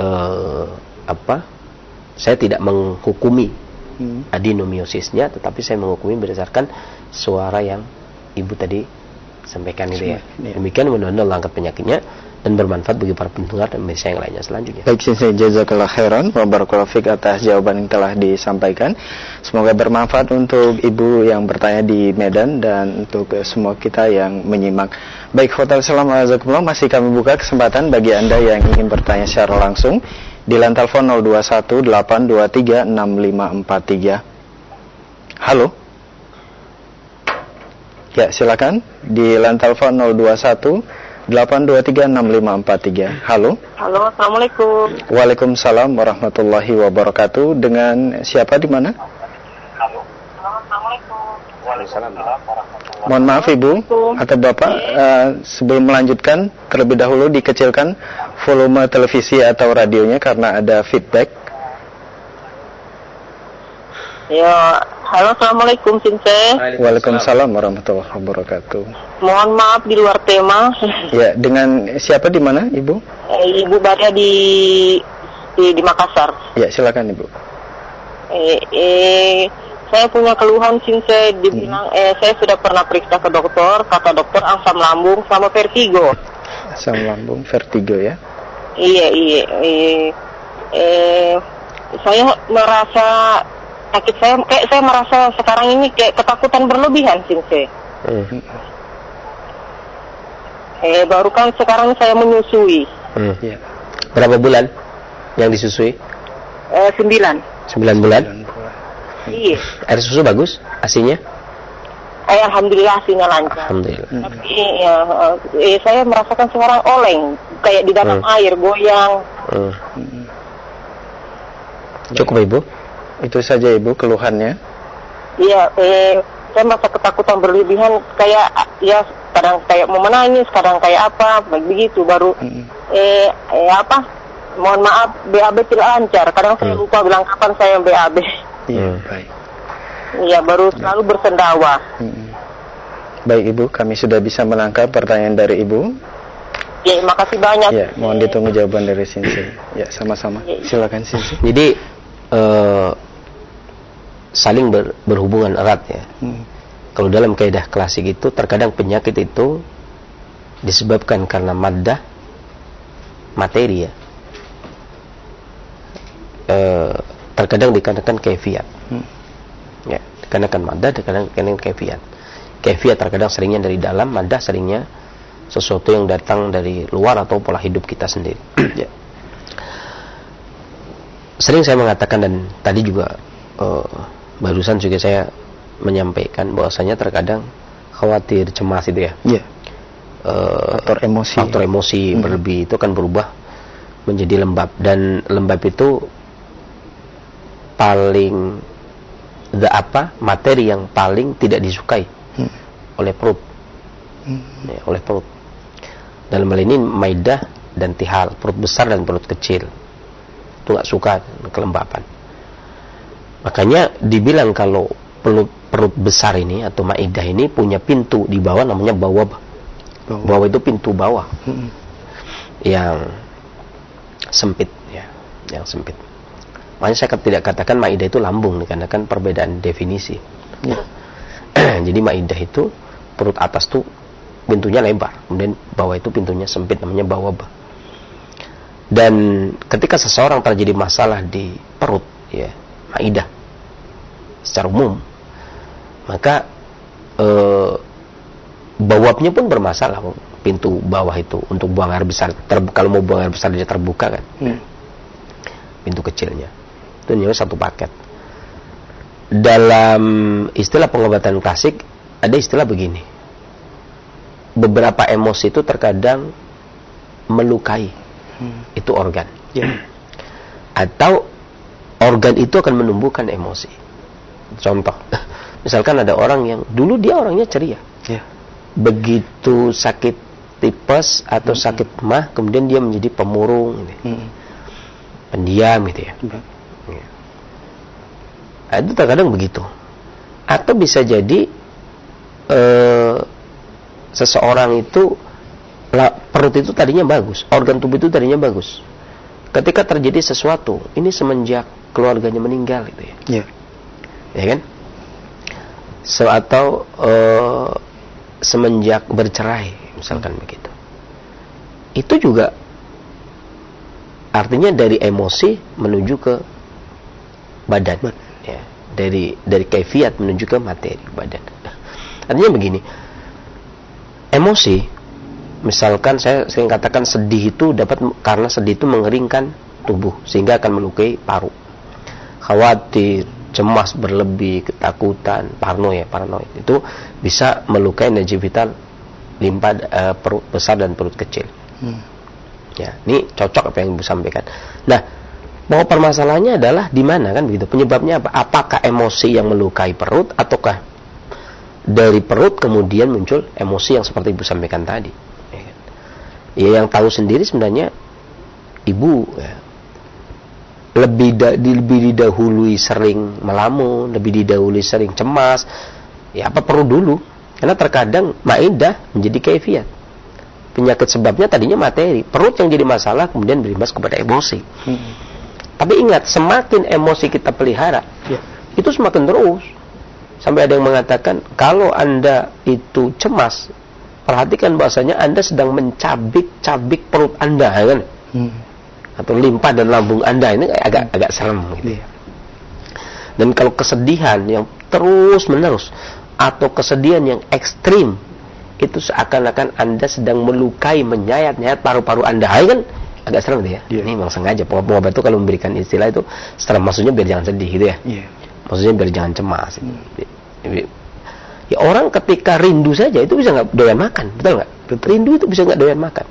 saya tidak menghukumi adenomiosisnya, tetapi saya menghukumi berdasarkan suara yang Ibu tadi sampaikan itu ya. Demikian mudah-mudahan Allah angkat penyakitnya dan bermanfaat bagi para pendengar dan pemirsa yang lainnya selanjutnya. Baik, Sensei, jazakallah khairan wa barakallahu fiik atas jawaban yang telah disampaikan. Semoga bermanfaat untuk Ibu yang bertanya di Medan dan untuk semua kita yang menyimak. Baik, Hotel Assalamualaikum, masih kami buka kesempatan bagi Anda yang ingin bertanya secara langsung di line telepon 0218236543. Halo. Ya, silakan di line telepon 0218236543. Halo. Halo, Assalamualaikum. Waalaikumsalam warahmatullahi wabarakatuh. Dengan siapa di mana? Halo. Assalamualaikum. Waalaikumsalam. Mohon maaf Ibu atau Bapak, sebelum melanjutkan terlebih dahulu dikecilkan volume televisi atau radionya karena ada feedback. Ya, halo, Assalamualaikum, Sensei. Waalaikumsalam warahmatullahi wabarakatuh. Mohon maaf di luar tema. Ya, dengan siapa di mana, Ibu? Ibu Baria di Makassar. Ya, silakan Ibu. Saya punya keluhan, Sensei. Dibilang, saya sudah pernah periksa ke dokter, kata dokter asam lambung sama vertigo. Asam lambung, vertigo ya? Iya. Saya merasa sakit, saya merasa sekarang ini kayak ketakutan berlebihan, Sensei. Baru kan sekarang saya menyusui. Ya. Berapa bulan yang disusui? 9 bulan. Iya. Air susu bagus asinya? Alhamdulillah asinya lancar. Alhamdulillah. Tapi saya merasakan sekarang oleng, kayak di dalam air goyang. Cukup Ibu? Itu saja Ibu keluhannya. Iya, saya merasa ketakutan berlebihan, kayak ya kadang kayak mau menangis, kadang kayak apa, begitu baru mohon maaf BAB tidak lancar. Kadang saya lupa bilang kapan saya BAB. Iya, baik. Iya, baru selalu bersendawa. Baik Ibu, kami sudah bisa menangkap pertanyaan dari Ibu. Ya, makasih banyak. Ya, mohon ditunggu jawaban dari Sinsi. Ya, sama-sama. Silakan Sinsi. Jadi saling berhubungan erat ya. Kalau dalam kaidah klasik itu terkadang penyakit itu disebabkan karena maddah, materi ya. Terkadang dikarenakan kaifiat. Ya, dikarenakan maddah, dikarenakan kaifiat. Kaifiat terkadang seringnya dari dalam, maddah seringnya sesuatu yang datang dari luar atau pola hidup kita sendiri. Ya. Sering saya mengatakan, dan tadi juga barusan juga saya menyampaikan bahwasanya terkadang khawatir, cemas itu ya. Yeah. Faktor emosi berlebih itu akan berubah menjadi lembab, dan lembab itu paling materi yang paling tidak disukai oleh perut. Ya, oleh perut. Dalam hal ini maidah dan tihal, perut besar dan perut kecil itu nggak suka kelembapan. Makanya dibilang kalau perut besar ini atau maidah ini punya pintu di bawah namanya bawah. Bawah itu pintu bawah yang sempit ya, yang sempit. Makanya saya tidak katakan maidah itu lambung, dikarenakan perbedaan definisi. Ya. Jadi maidah itu perut atas tuh pintunya lebar, kemudian bawah itu pintunya sempit, namanya bawah. Dan ketika seseorang terjadi masalah di perut ya, maidah secara umum, maka bawahnya pun bermasalah. Pintu bawah itu untuk buang air besar, kalau mau buang air besar dia terbuka kan. Pintu kecilnya itu hanya satu paket. Dalam istilah pengobatan klasik ada istilah begini, beberapa emosi itu terkadang melukai itu organ, atau organ itu akan menumbuhkan emosi. Contoh, misalkan ada orang yang dulu dia orangnya ceria, begitu sakit tipes atau sakit mah, kemudian dia menjadi pemurung, pendiam gitu ya. Itu terkadang begitu. Atau bisa jadi seseorang itu perut itu tadinya bagus, organ tubuh itu tadinya bagus. Ketika terjadi sesuatu, ini semenjak keluarganya meninggal gitu ya. Ya kan? Atau semenjak bercerai misalkan begitu. Itu juga artinya dari emosi menuju ke badan. Ya, dari kaifiat menuju ke materi badan. Artinya begini, emosi, misalkan saya sering katakan sedih itu karena sedih itu mengeringkan tubuh sehingga akan melukai paru. Khawatir, cemas berlebih, ketakutan, paranoid itu bisa melukai energi vital limpa perut besar dan perut kecil. Ya, ini cocok apa yang Ibu sampaikan. Nah, bahwa permasalahannya adalah di mana kan begitu? Penyebabnya apa? Apakah emosi yang melukai perut, ataukah dari perut kemudian muncul emosi yang seperti Ibu sampaikan tadi? Ya, yang tahu sendiri sebenarnya Ibu ya, lebih didahului sering melamun, lebih didahului sering cemas. Ya, apa perlu dulu? Karena terkadang maidah menjadi kaifiat. Penyakit sebabnya tadinya materi, perut yang jadi masalah kemudian berimbas kepada emosi. Tapi ingat, semakin emosi kita pelihara, itu semakin terus. Sampai ada yang mengatakan, kalau Anda itu cemas, perhatikan bahasanya Anda sedang mencabik-cabik perut Anda, kan? Atau limpa dan lambung Anda. Ini agak serem gitu ya. Dan kalau kesedihan yang terus menerus atau kesedihan yang ekstrim, itu seakan-akan Anda sedang melukai, menyayat-nyayat paru-paru Anda, kan? Agak serem gitu ya. Ini memang sengaja pengobat itu kalau memberikan istilah itu setelah, maksudnya biar jangan sedih gitu ya. Maksudnya biar jangan cemas. Ya, orang ketika rindu saja itu bisa nggak doyan makan, betul nggak? Rindu itu bisa nggak doyan makan.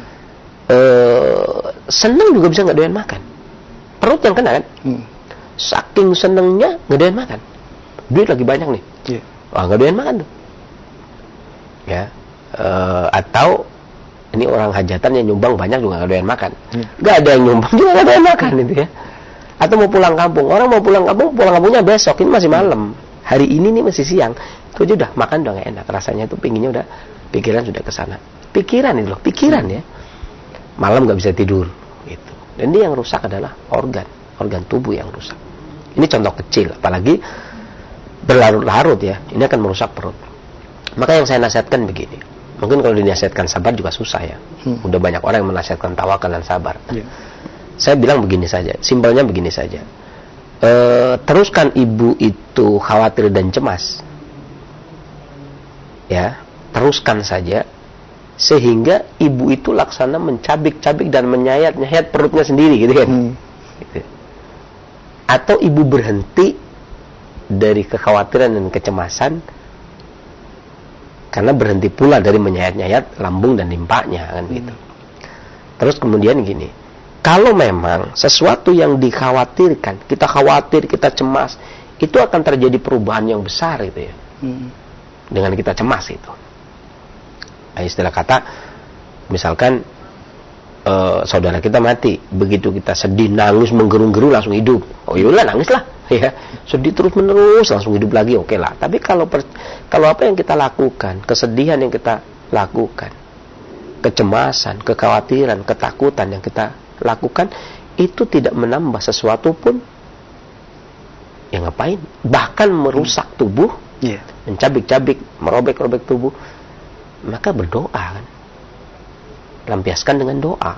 Senang juga bisa nggak doyan makan. Perut yang kena kan? Saking senengnya nggak doyan makan. Duit lagi banyak nih, nggak doyan makan tuh. Ya, atau ini orang hajatan yang nyumbang banyak juga nggak doyan makan. Nggak ada yang nyumbang juga nggak doyan makan itu ya. Atau mau pulang kampung, orang mau pulang kampung, pulang kampungnya besok, ini masih malam. hari ini nih masih siang, itu aja udah makan udah nggak enak, rasanya tuh pinginnya udah, pikiran sudah kesana. Pikiran itu loh, pikiran ya. Malam nggak bisa tidur, gitu. Dan ini yang rusak adalah organ tubuh yang rusak. Ini contoh kecil, apalagi berlarut-larut ya, ini akan merusak perut. Maka yang saya nasihatkan begini, mungkin kalau dinasihatkan sabar juga susah ya. Udah banyak orang yang menasihatkan tawakal dan sabar. Saya bilang begini saja, simpelnya begini saja. Teruskan ibu itu khawatir dan cemas, ya, teruskan saja sehingga ibu itu laksana mencabik-cabik dan menyayat-nyayat perutnya sendiri, gitu kan? Gitu. Atau ibu berhenti dari kekhawatiran dan kecemasan karena berhenti pula dari menyayat-nyayat lambung dan limpahnya, kan gitu. Terus kemudian gini, kalau memang sesuatu yang dikhawatirkan, kita khawatir, kita cemas, itu akan terjadi perubahan yang besar itu ya. Dengan kita cemas itu. Nah, istilah kata, misalkan saudara kita mati, begitu kita sedih, nangis, menggeru-geru langsung hidup. Oh yaudah, nangis lah, ya. Sedih terus menerus langsung hidup lagi, oke lah. Tapi kalau apa yang kita lakukan, kesedihan yang kita lakukan, kecemasan, kekhawatiran, ketakutan yang kita lakukan, itu tidak menambah sesuatu pun, ya ngapain? Bahkan merusak tubuh, mencabik-cabik, merobek-robek tubuh. Maka berdoa kan, lampiaskan dengan doa,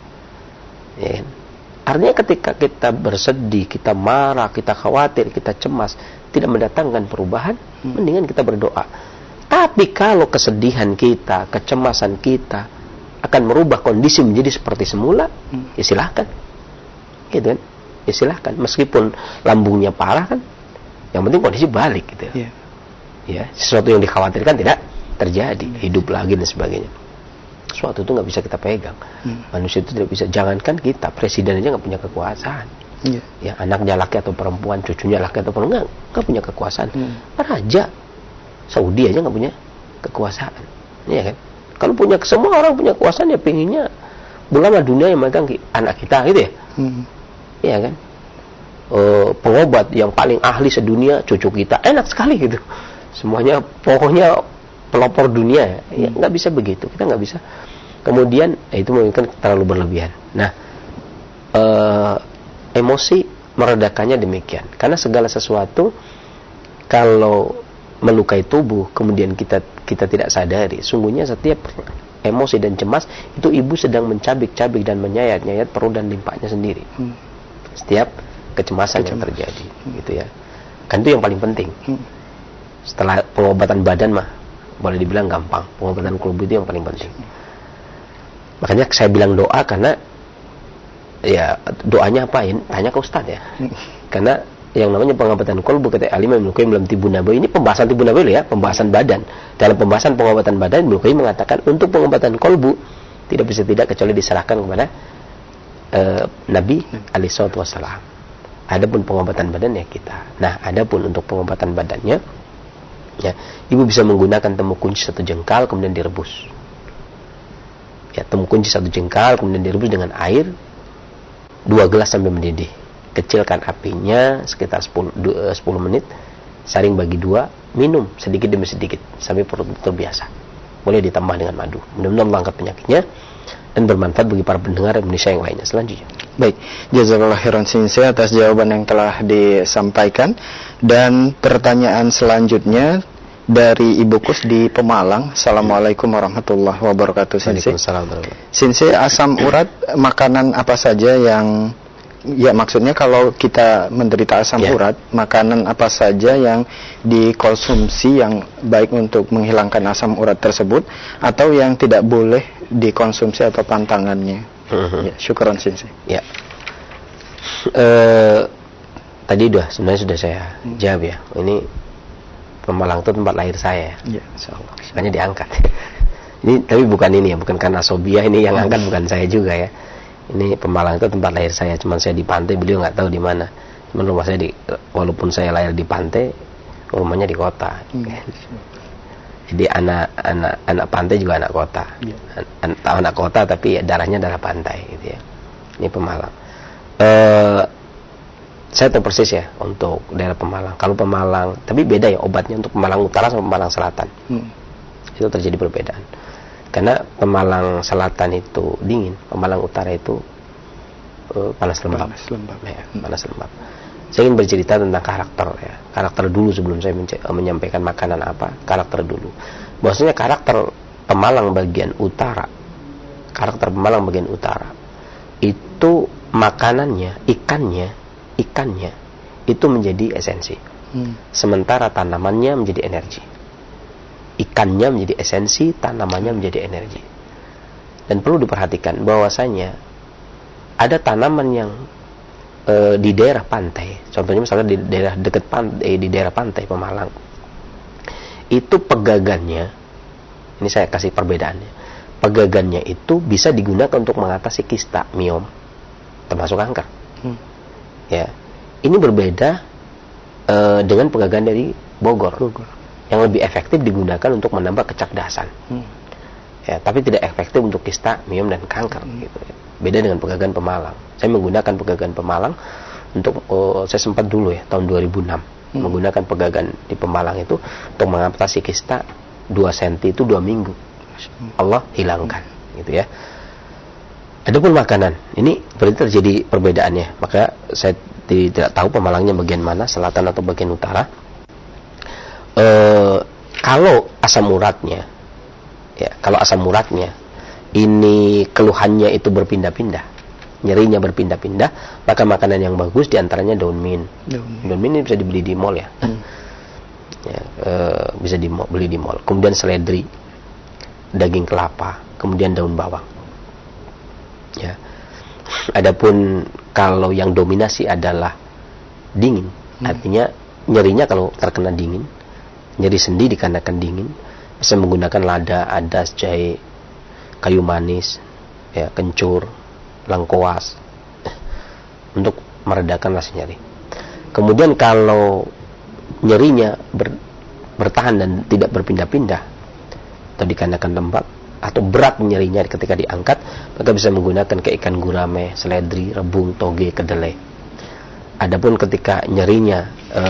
ya. Artinya ketika kita bersedih, kita marah, kita khawatir, kita cemas, tidak mendatangkan perubahan, mendingan kita berdoa. Tapi kalau kesedihan kita, kecemasan kita akan merubah kondisi menjadi seperti semula, ya silahkan, gitu kan? Ya silahkan, meskipun lambungnya parah kan, yang penting kondisi balik, gitu. Ya, sesuatu yang dikhawatirkan tidak terjadi, hidup lagi dan sebagainya. Sesuatu itu nggak bisa kita pegang. Manusia itu tidak bisa. Jangankan kita, presiden aja nggak punya kekuasaan. Ya, anaknya laki atau perempuan, cucunya laki atau perempuan nggak punya kekuasaan. Raja Saudi aja nggak punya kekuasaan, ya kan? Kalau punya, semua orang punya kekuasaan, ya pengennya ulama dunia yang megang anak kita, gitu ya. Ya kan? Pengobat yang paling ahli sedunia cucu kita, enak sekali gitu. Semuanya pokoknya pelopor dunia, ya nggak bisa begitu, kita nggak bisa. Kemudian itu mungkin terlalu berlebihan. Nah, emosi meredakannya demikian, karena segala sesuatu kalau melukai tubuh kemudian kita tidak sadari, sungguhnya setiap emosi dan cemas itu ibu sedang mencabik-cabik dan menyayat-nyayat perut dan limpahnya sendiri. Setiap kecemasan yang terjadi, gitu ya. Kan itu yang paling penting. Setelah pengobatan badan mah boleh dibilang gampang, pengobatan kolbu itu yang paling penting. Makanya saya bilang doa, karena ya doanya apain? Tanya ke Ustaz ya. Karena yang namanya pengobatan kolbu, kata Al-Imam Ibnu Qayyim dalam Tibbun Nabawi, ini pembahasan Tibbun Nabawi ya, pembahasan badan. Dalam pembahasan pengobatan badan, Ibnu Qayyim mengatakan untuk pengobatan kolbu tidak bisa tidak kecuali diserahkan kepada Nabi alaihi salatu wassalam. Adapun pengobatan badan ya kita. Nah, adapun untuk pengobatan badannya, ya, ibu bisa menggunakan temu kunci 1 jengkal kemudian direbus. Ya, temu kunci 1 jengkal kemudian direbus dengan air 2 gelas sampai mendidih. Kecilkan apinya sekitar 10 menit, saring bagi 2, minum sedikit demi sedikit sampai perut terbiasa. Boleh ditambah dengan madu. Mudah-mudahan Allah angkat penyakitnya dan bermanfaat bagi para pendengar Indonesia yang lainnya. Selanjutnya, baik, jazakallahu khairan Sensei atas jawaban yang telah disampaikan. Dan pertanyaan selanjutnya dari Ibu Kus di Pemalang. Assalamualaikum warahmatullahi wabarakatuh, Sensei. Sensei, asam urat makanan apa saja yang, ya maksudnya kalau kita menderita asam urat, makanan apa saja yang dikonsumsi yang baik untuk menghilangkan asam urat tersebut, atau yang tidak boleh dikonsumsi atau pantangannya? Ya, syukran Sensei. Ya. Tadi sebenarnya sudah saya jawab ya. Ini Pemalang itu tempat lahir saya. Ya, insyaallah. Makanya diangkat. Ini tapi bukan ini ya, bukan karena sobiah, ini yang angkat bukan saya juga ya. Ini Pemalang itu tempat lahir saya, cuman saya di pantai, beliau nggak tahu di mana. Cuman rumah saya walaupun saya lahir di pantai, rumahnya di kota. Jadi anak pantai juga anak kota. Anak kota tapi ya, darahnya darah pantai gitu ya. Ini Pemalang. Saya tahu persis ya untuk daerah Pemalang. Kalau Pemalang, tapi beda ya obatnya untuk Pemalang Utara sama Pemalang Selatan. Itu terjadi perbedaan. Karena Pemalang Selatan itu dingin, Pemalang Utara itu panas lembab. Panas lembab. Saya ingin bercerita tentang karakter ya. Karakter dulu sebelum saya menyampaikan makanan apa. Karakter dulu. Bahwasanya karakter Pemalang bagian utara. Karakter Pemalang bagian utara. Itu makanannya, ikannya itu menjadi esensi. Sementara tanamannya menjadi energi. Ikannya menjadi esensi, tanamannya menjadi energi. Dan perlu diperhatikan bahwasanya ada tanaman yang di daerah pantai, contohnya misalnya di daerah dekat pantai, di daerah pantai Pemalang, itu pegagannya, ini saya kasih perbedaannya, pegagannya itu bisa digunakan untuk mengatasi kista, miom, termasuk kanker. Ya, ini berbeda dengan pegagan dari Bogor, yang lebih efektif digunakan untuk menambah kecerdasan. Ya, tapi tidak efektif untuk kista, miom dan kanker. Gitu. Beda dengan pegagan Pemalang. Saya menggunakan pegagan Pemalang untuk saya sempat dulu ya tahun 2006 menggunakan pegagan di Pemalang itu untuk mengatasi kista 2 cm itu 2 minggu. Allah hilangkan, gitu ya. Adapun makanan, ini berarti terjadi perbedaannya. Maka saya tidak tahu Pemalangnya bagian mana, selatan atau bagian utara. Kalau asam uratnya, ya, kalau asam uratnya ini keluhannya itu berpindah-pindah, nyerinya berpindah-pindah, maka makanan yang bagus diantaranya daun mint. Daun mint ini bisa dibeli di mall ya. Ya, bisa dibeli di mall. Kemudian seledri, daging kelapa, kemudian daun bawang. Ya. Adapun kalau yang dominasi adalah dingin, artinya nyerinya kalau terkena dingin, nyeri sendi dikarenakan dingin, bisa menggunakan lada, adas, jahe, kayu manis, ya, kencur, lengkoas untuk meredakan rasa nyeri. Kemudian kalau nyerinya bertahan dan tidak berpindah-pindah atau dikarenakan lembab atau berat nyerinya ketika diangkat, maka bisa menggunakan ke ikan gurame, seledri, rebung, toge, kedelai. Adapun ketika nyerinya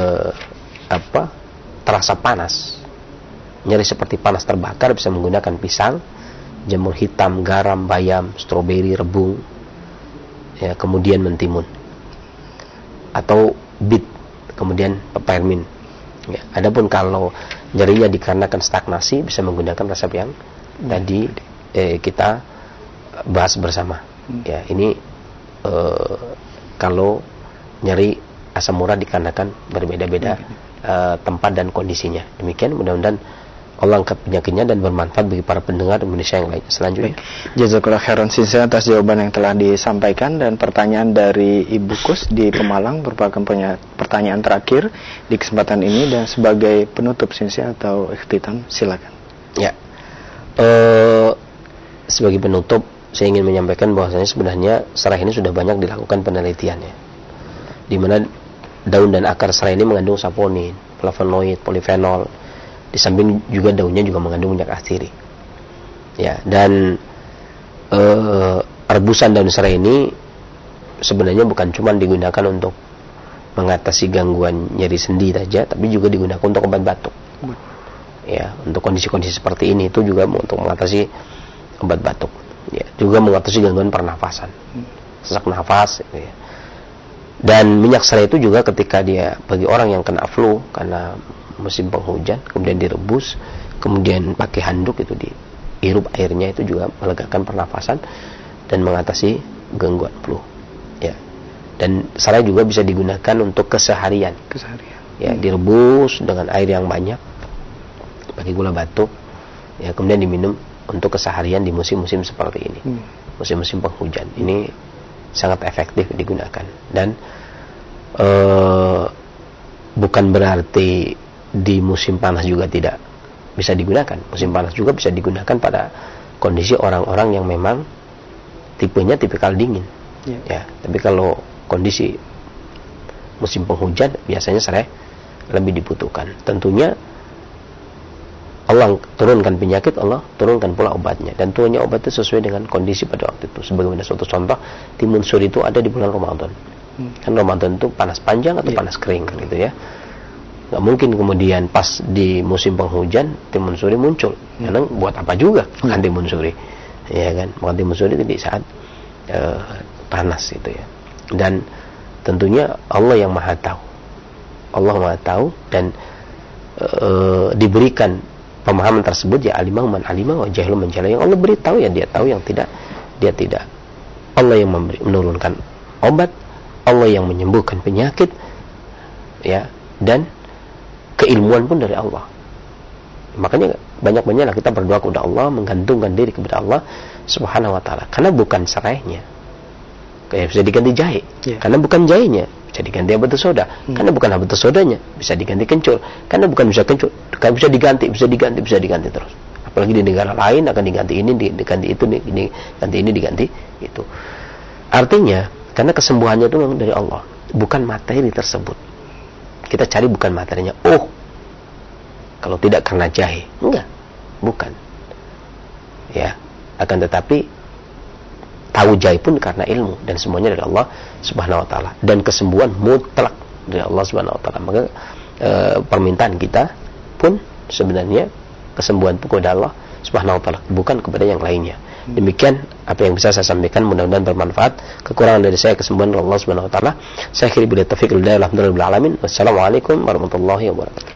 terasa panas, nyeri seperti panas terbakar, bisa menggunakan pisang, jamur hitam, garam, bayam, stroberi, rebung, ya, kemudian mentimun atau bit, kemudian peppermint. Ya. Adapun kalau nyerinya dikarenakan stagnasi, bisa menggunakan resep yang tadi kita bahas bersama. Ya, ini kalau nyeri asam urat dikarenakan berbeda-beda tempat dan kondisinya. Demikian, mudah-mudahan Allah angkat penyakitnya dan bermanfaat bagi para pendengar Indonesia yang lain. Selanjutnya, jazakallahu khairan Sinsa atas jawaban yang telah disampaikan. Dan pertanyaan dari Ibu Kus di Pemalang merupakan pertanyaan terakhir di kesempatan ini, dan sebagai penutup Sinsa atau ikhtitam, silakan. Ya, sebagai penutup saya ingin menyampaikan bahwasanya sebenarnya serai ini sudah banyak dilakukan penelitiannya, di mana daun dan akar serai ini mengandung saponin, flavonoid, polifenol. Di samping juga daunnya juga mengandung minyak astiri. Ya, dan rebusan daun serai ini sebenarnya bukan cuma digunakan untuk mengatasi gangguan nyeri sendi saja, tapi juga digunakan untuk obat batuk. Ya, untuk kondisi-kondisi seperti ini itu juga untuk mengatasi obat batuk. Ya, juga mengatasi gangguan pernafasan, sesak nafas. Gitu ya. Dan minyak serai itu juga ketika dia bagi orang yang kena flu karena musim penghujan, kemudian direbus, kemudian pakai handuk itu dihirup airnya, itu juga melegakan pernafasan dan mengatasi gangguan flu. Ya. Dan serai juga bisa digunakan untuk keseharian. Ya, direbus dengan air yang banyak, pakai gula batu, ya, kemudian diminum untuk keseharian di musim-musim seperti ini, musim-musim penghujan. Ini sangat efektif digunakan. Dan bukan berarti di musim panas juga tidak bisa digunakan. Musim panas juga bisa digunakan pada kondisi orang-orang yang memang tipenya tipikal dingin. Ya, tapi kalau kondisi musim penghujan biasanya serai lebih dibutuhkan. Tentunya Allah turunkan penyakit, Allah turunkan pula obatnya, dan turunnya obat itu sesuai dengan kondisi pada waktu itu. Sebagaimana suatu contoh, timun suri itu ada di bulan Ramadan. Kan Ramadan itu panas panjang atau panas kering gitu ya. Nggak mungkin kemudian pas di musim penghujan timun suri muncul. Karena buat apa juga makan timun suri, ya kan? Makan timun suri itu di saat panas gitu ya. Dan tentunya Allah yang Maha Tahu. Allah Maha Tahu dan diberikan pemahaman tersebut ya alimah man alimah wa jahilun man jahila. Yang Allah beritahu ya dia tahu, yang tidak dia tidak. Allah yang menurunkan obat, Allah yang menyembuhkan penyakit, ya, dan keilmuan pun dari Allah. Makanya banyak-banyaklah kita berdoa kepada Allah, menggantungkan diri kepada Allah Subhanahu wa taala. Karena bukan serainya. Kayak bisa diganti jahe. Karena bukan jahenya, bisa diganti habatus soda. Karena bukan habatus sodanya, bisa diganti kencur. Karena bukan bisa kencur, kan bisa diganti terus. Apalagi di negara lain akan diganti ini, diganti itu, diganti ini, diganti itu. Artinya, karena kesembuhannya itu memang dari Allah, bukan materi tersebut. Kita cari bukan materinya. Oh, kalau tidak karena jahe, enggak, bukan. Ya, akan tetapi tahu jahe pun karena ilmu dan semuanya dari Allah Subhanahu wa taala, dan kesembuhan mutlak dari Allah Subhanahu wa taala. Maka permintaan kita pun sebenarnya kesembuhan itu kepada Allah Subhanahu wa taala, bukan kepada yang lainnya. Demikian apa yang bisa saya sampaikan, mudah-mudahan bermanfaat. Kekurangan dari saya kesembuhan dari Allah Subhanahu wa taala. Saya akhiri bila taufiq hidayah alhamdulillah alamin. Wassalamualaikum warahmatullahi wabarakatuh.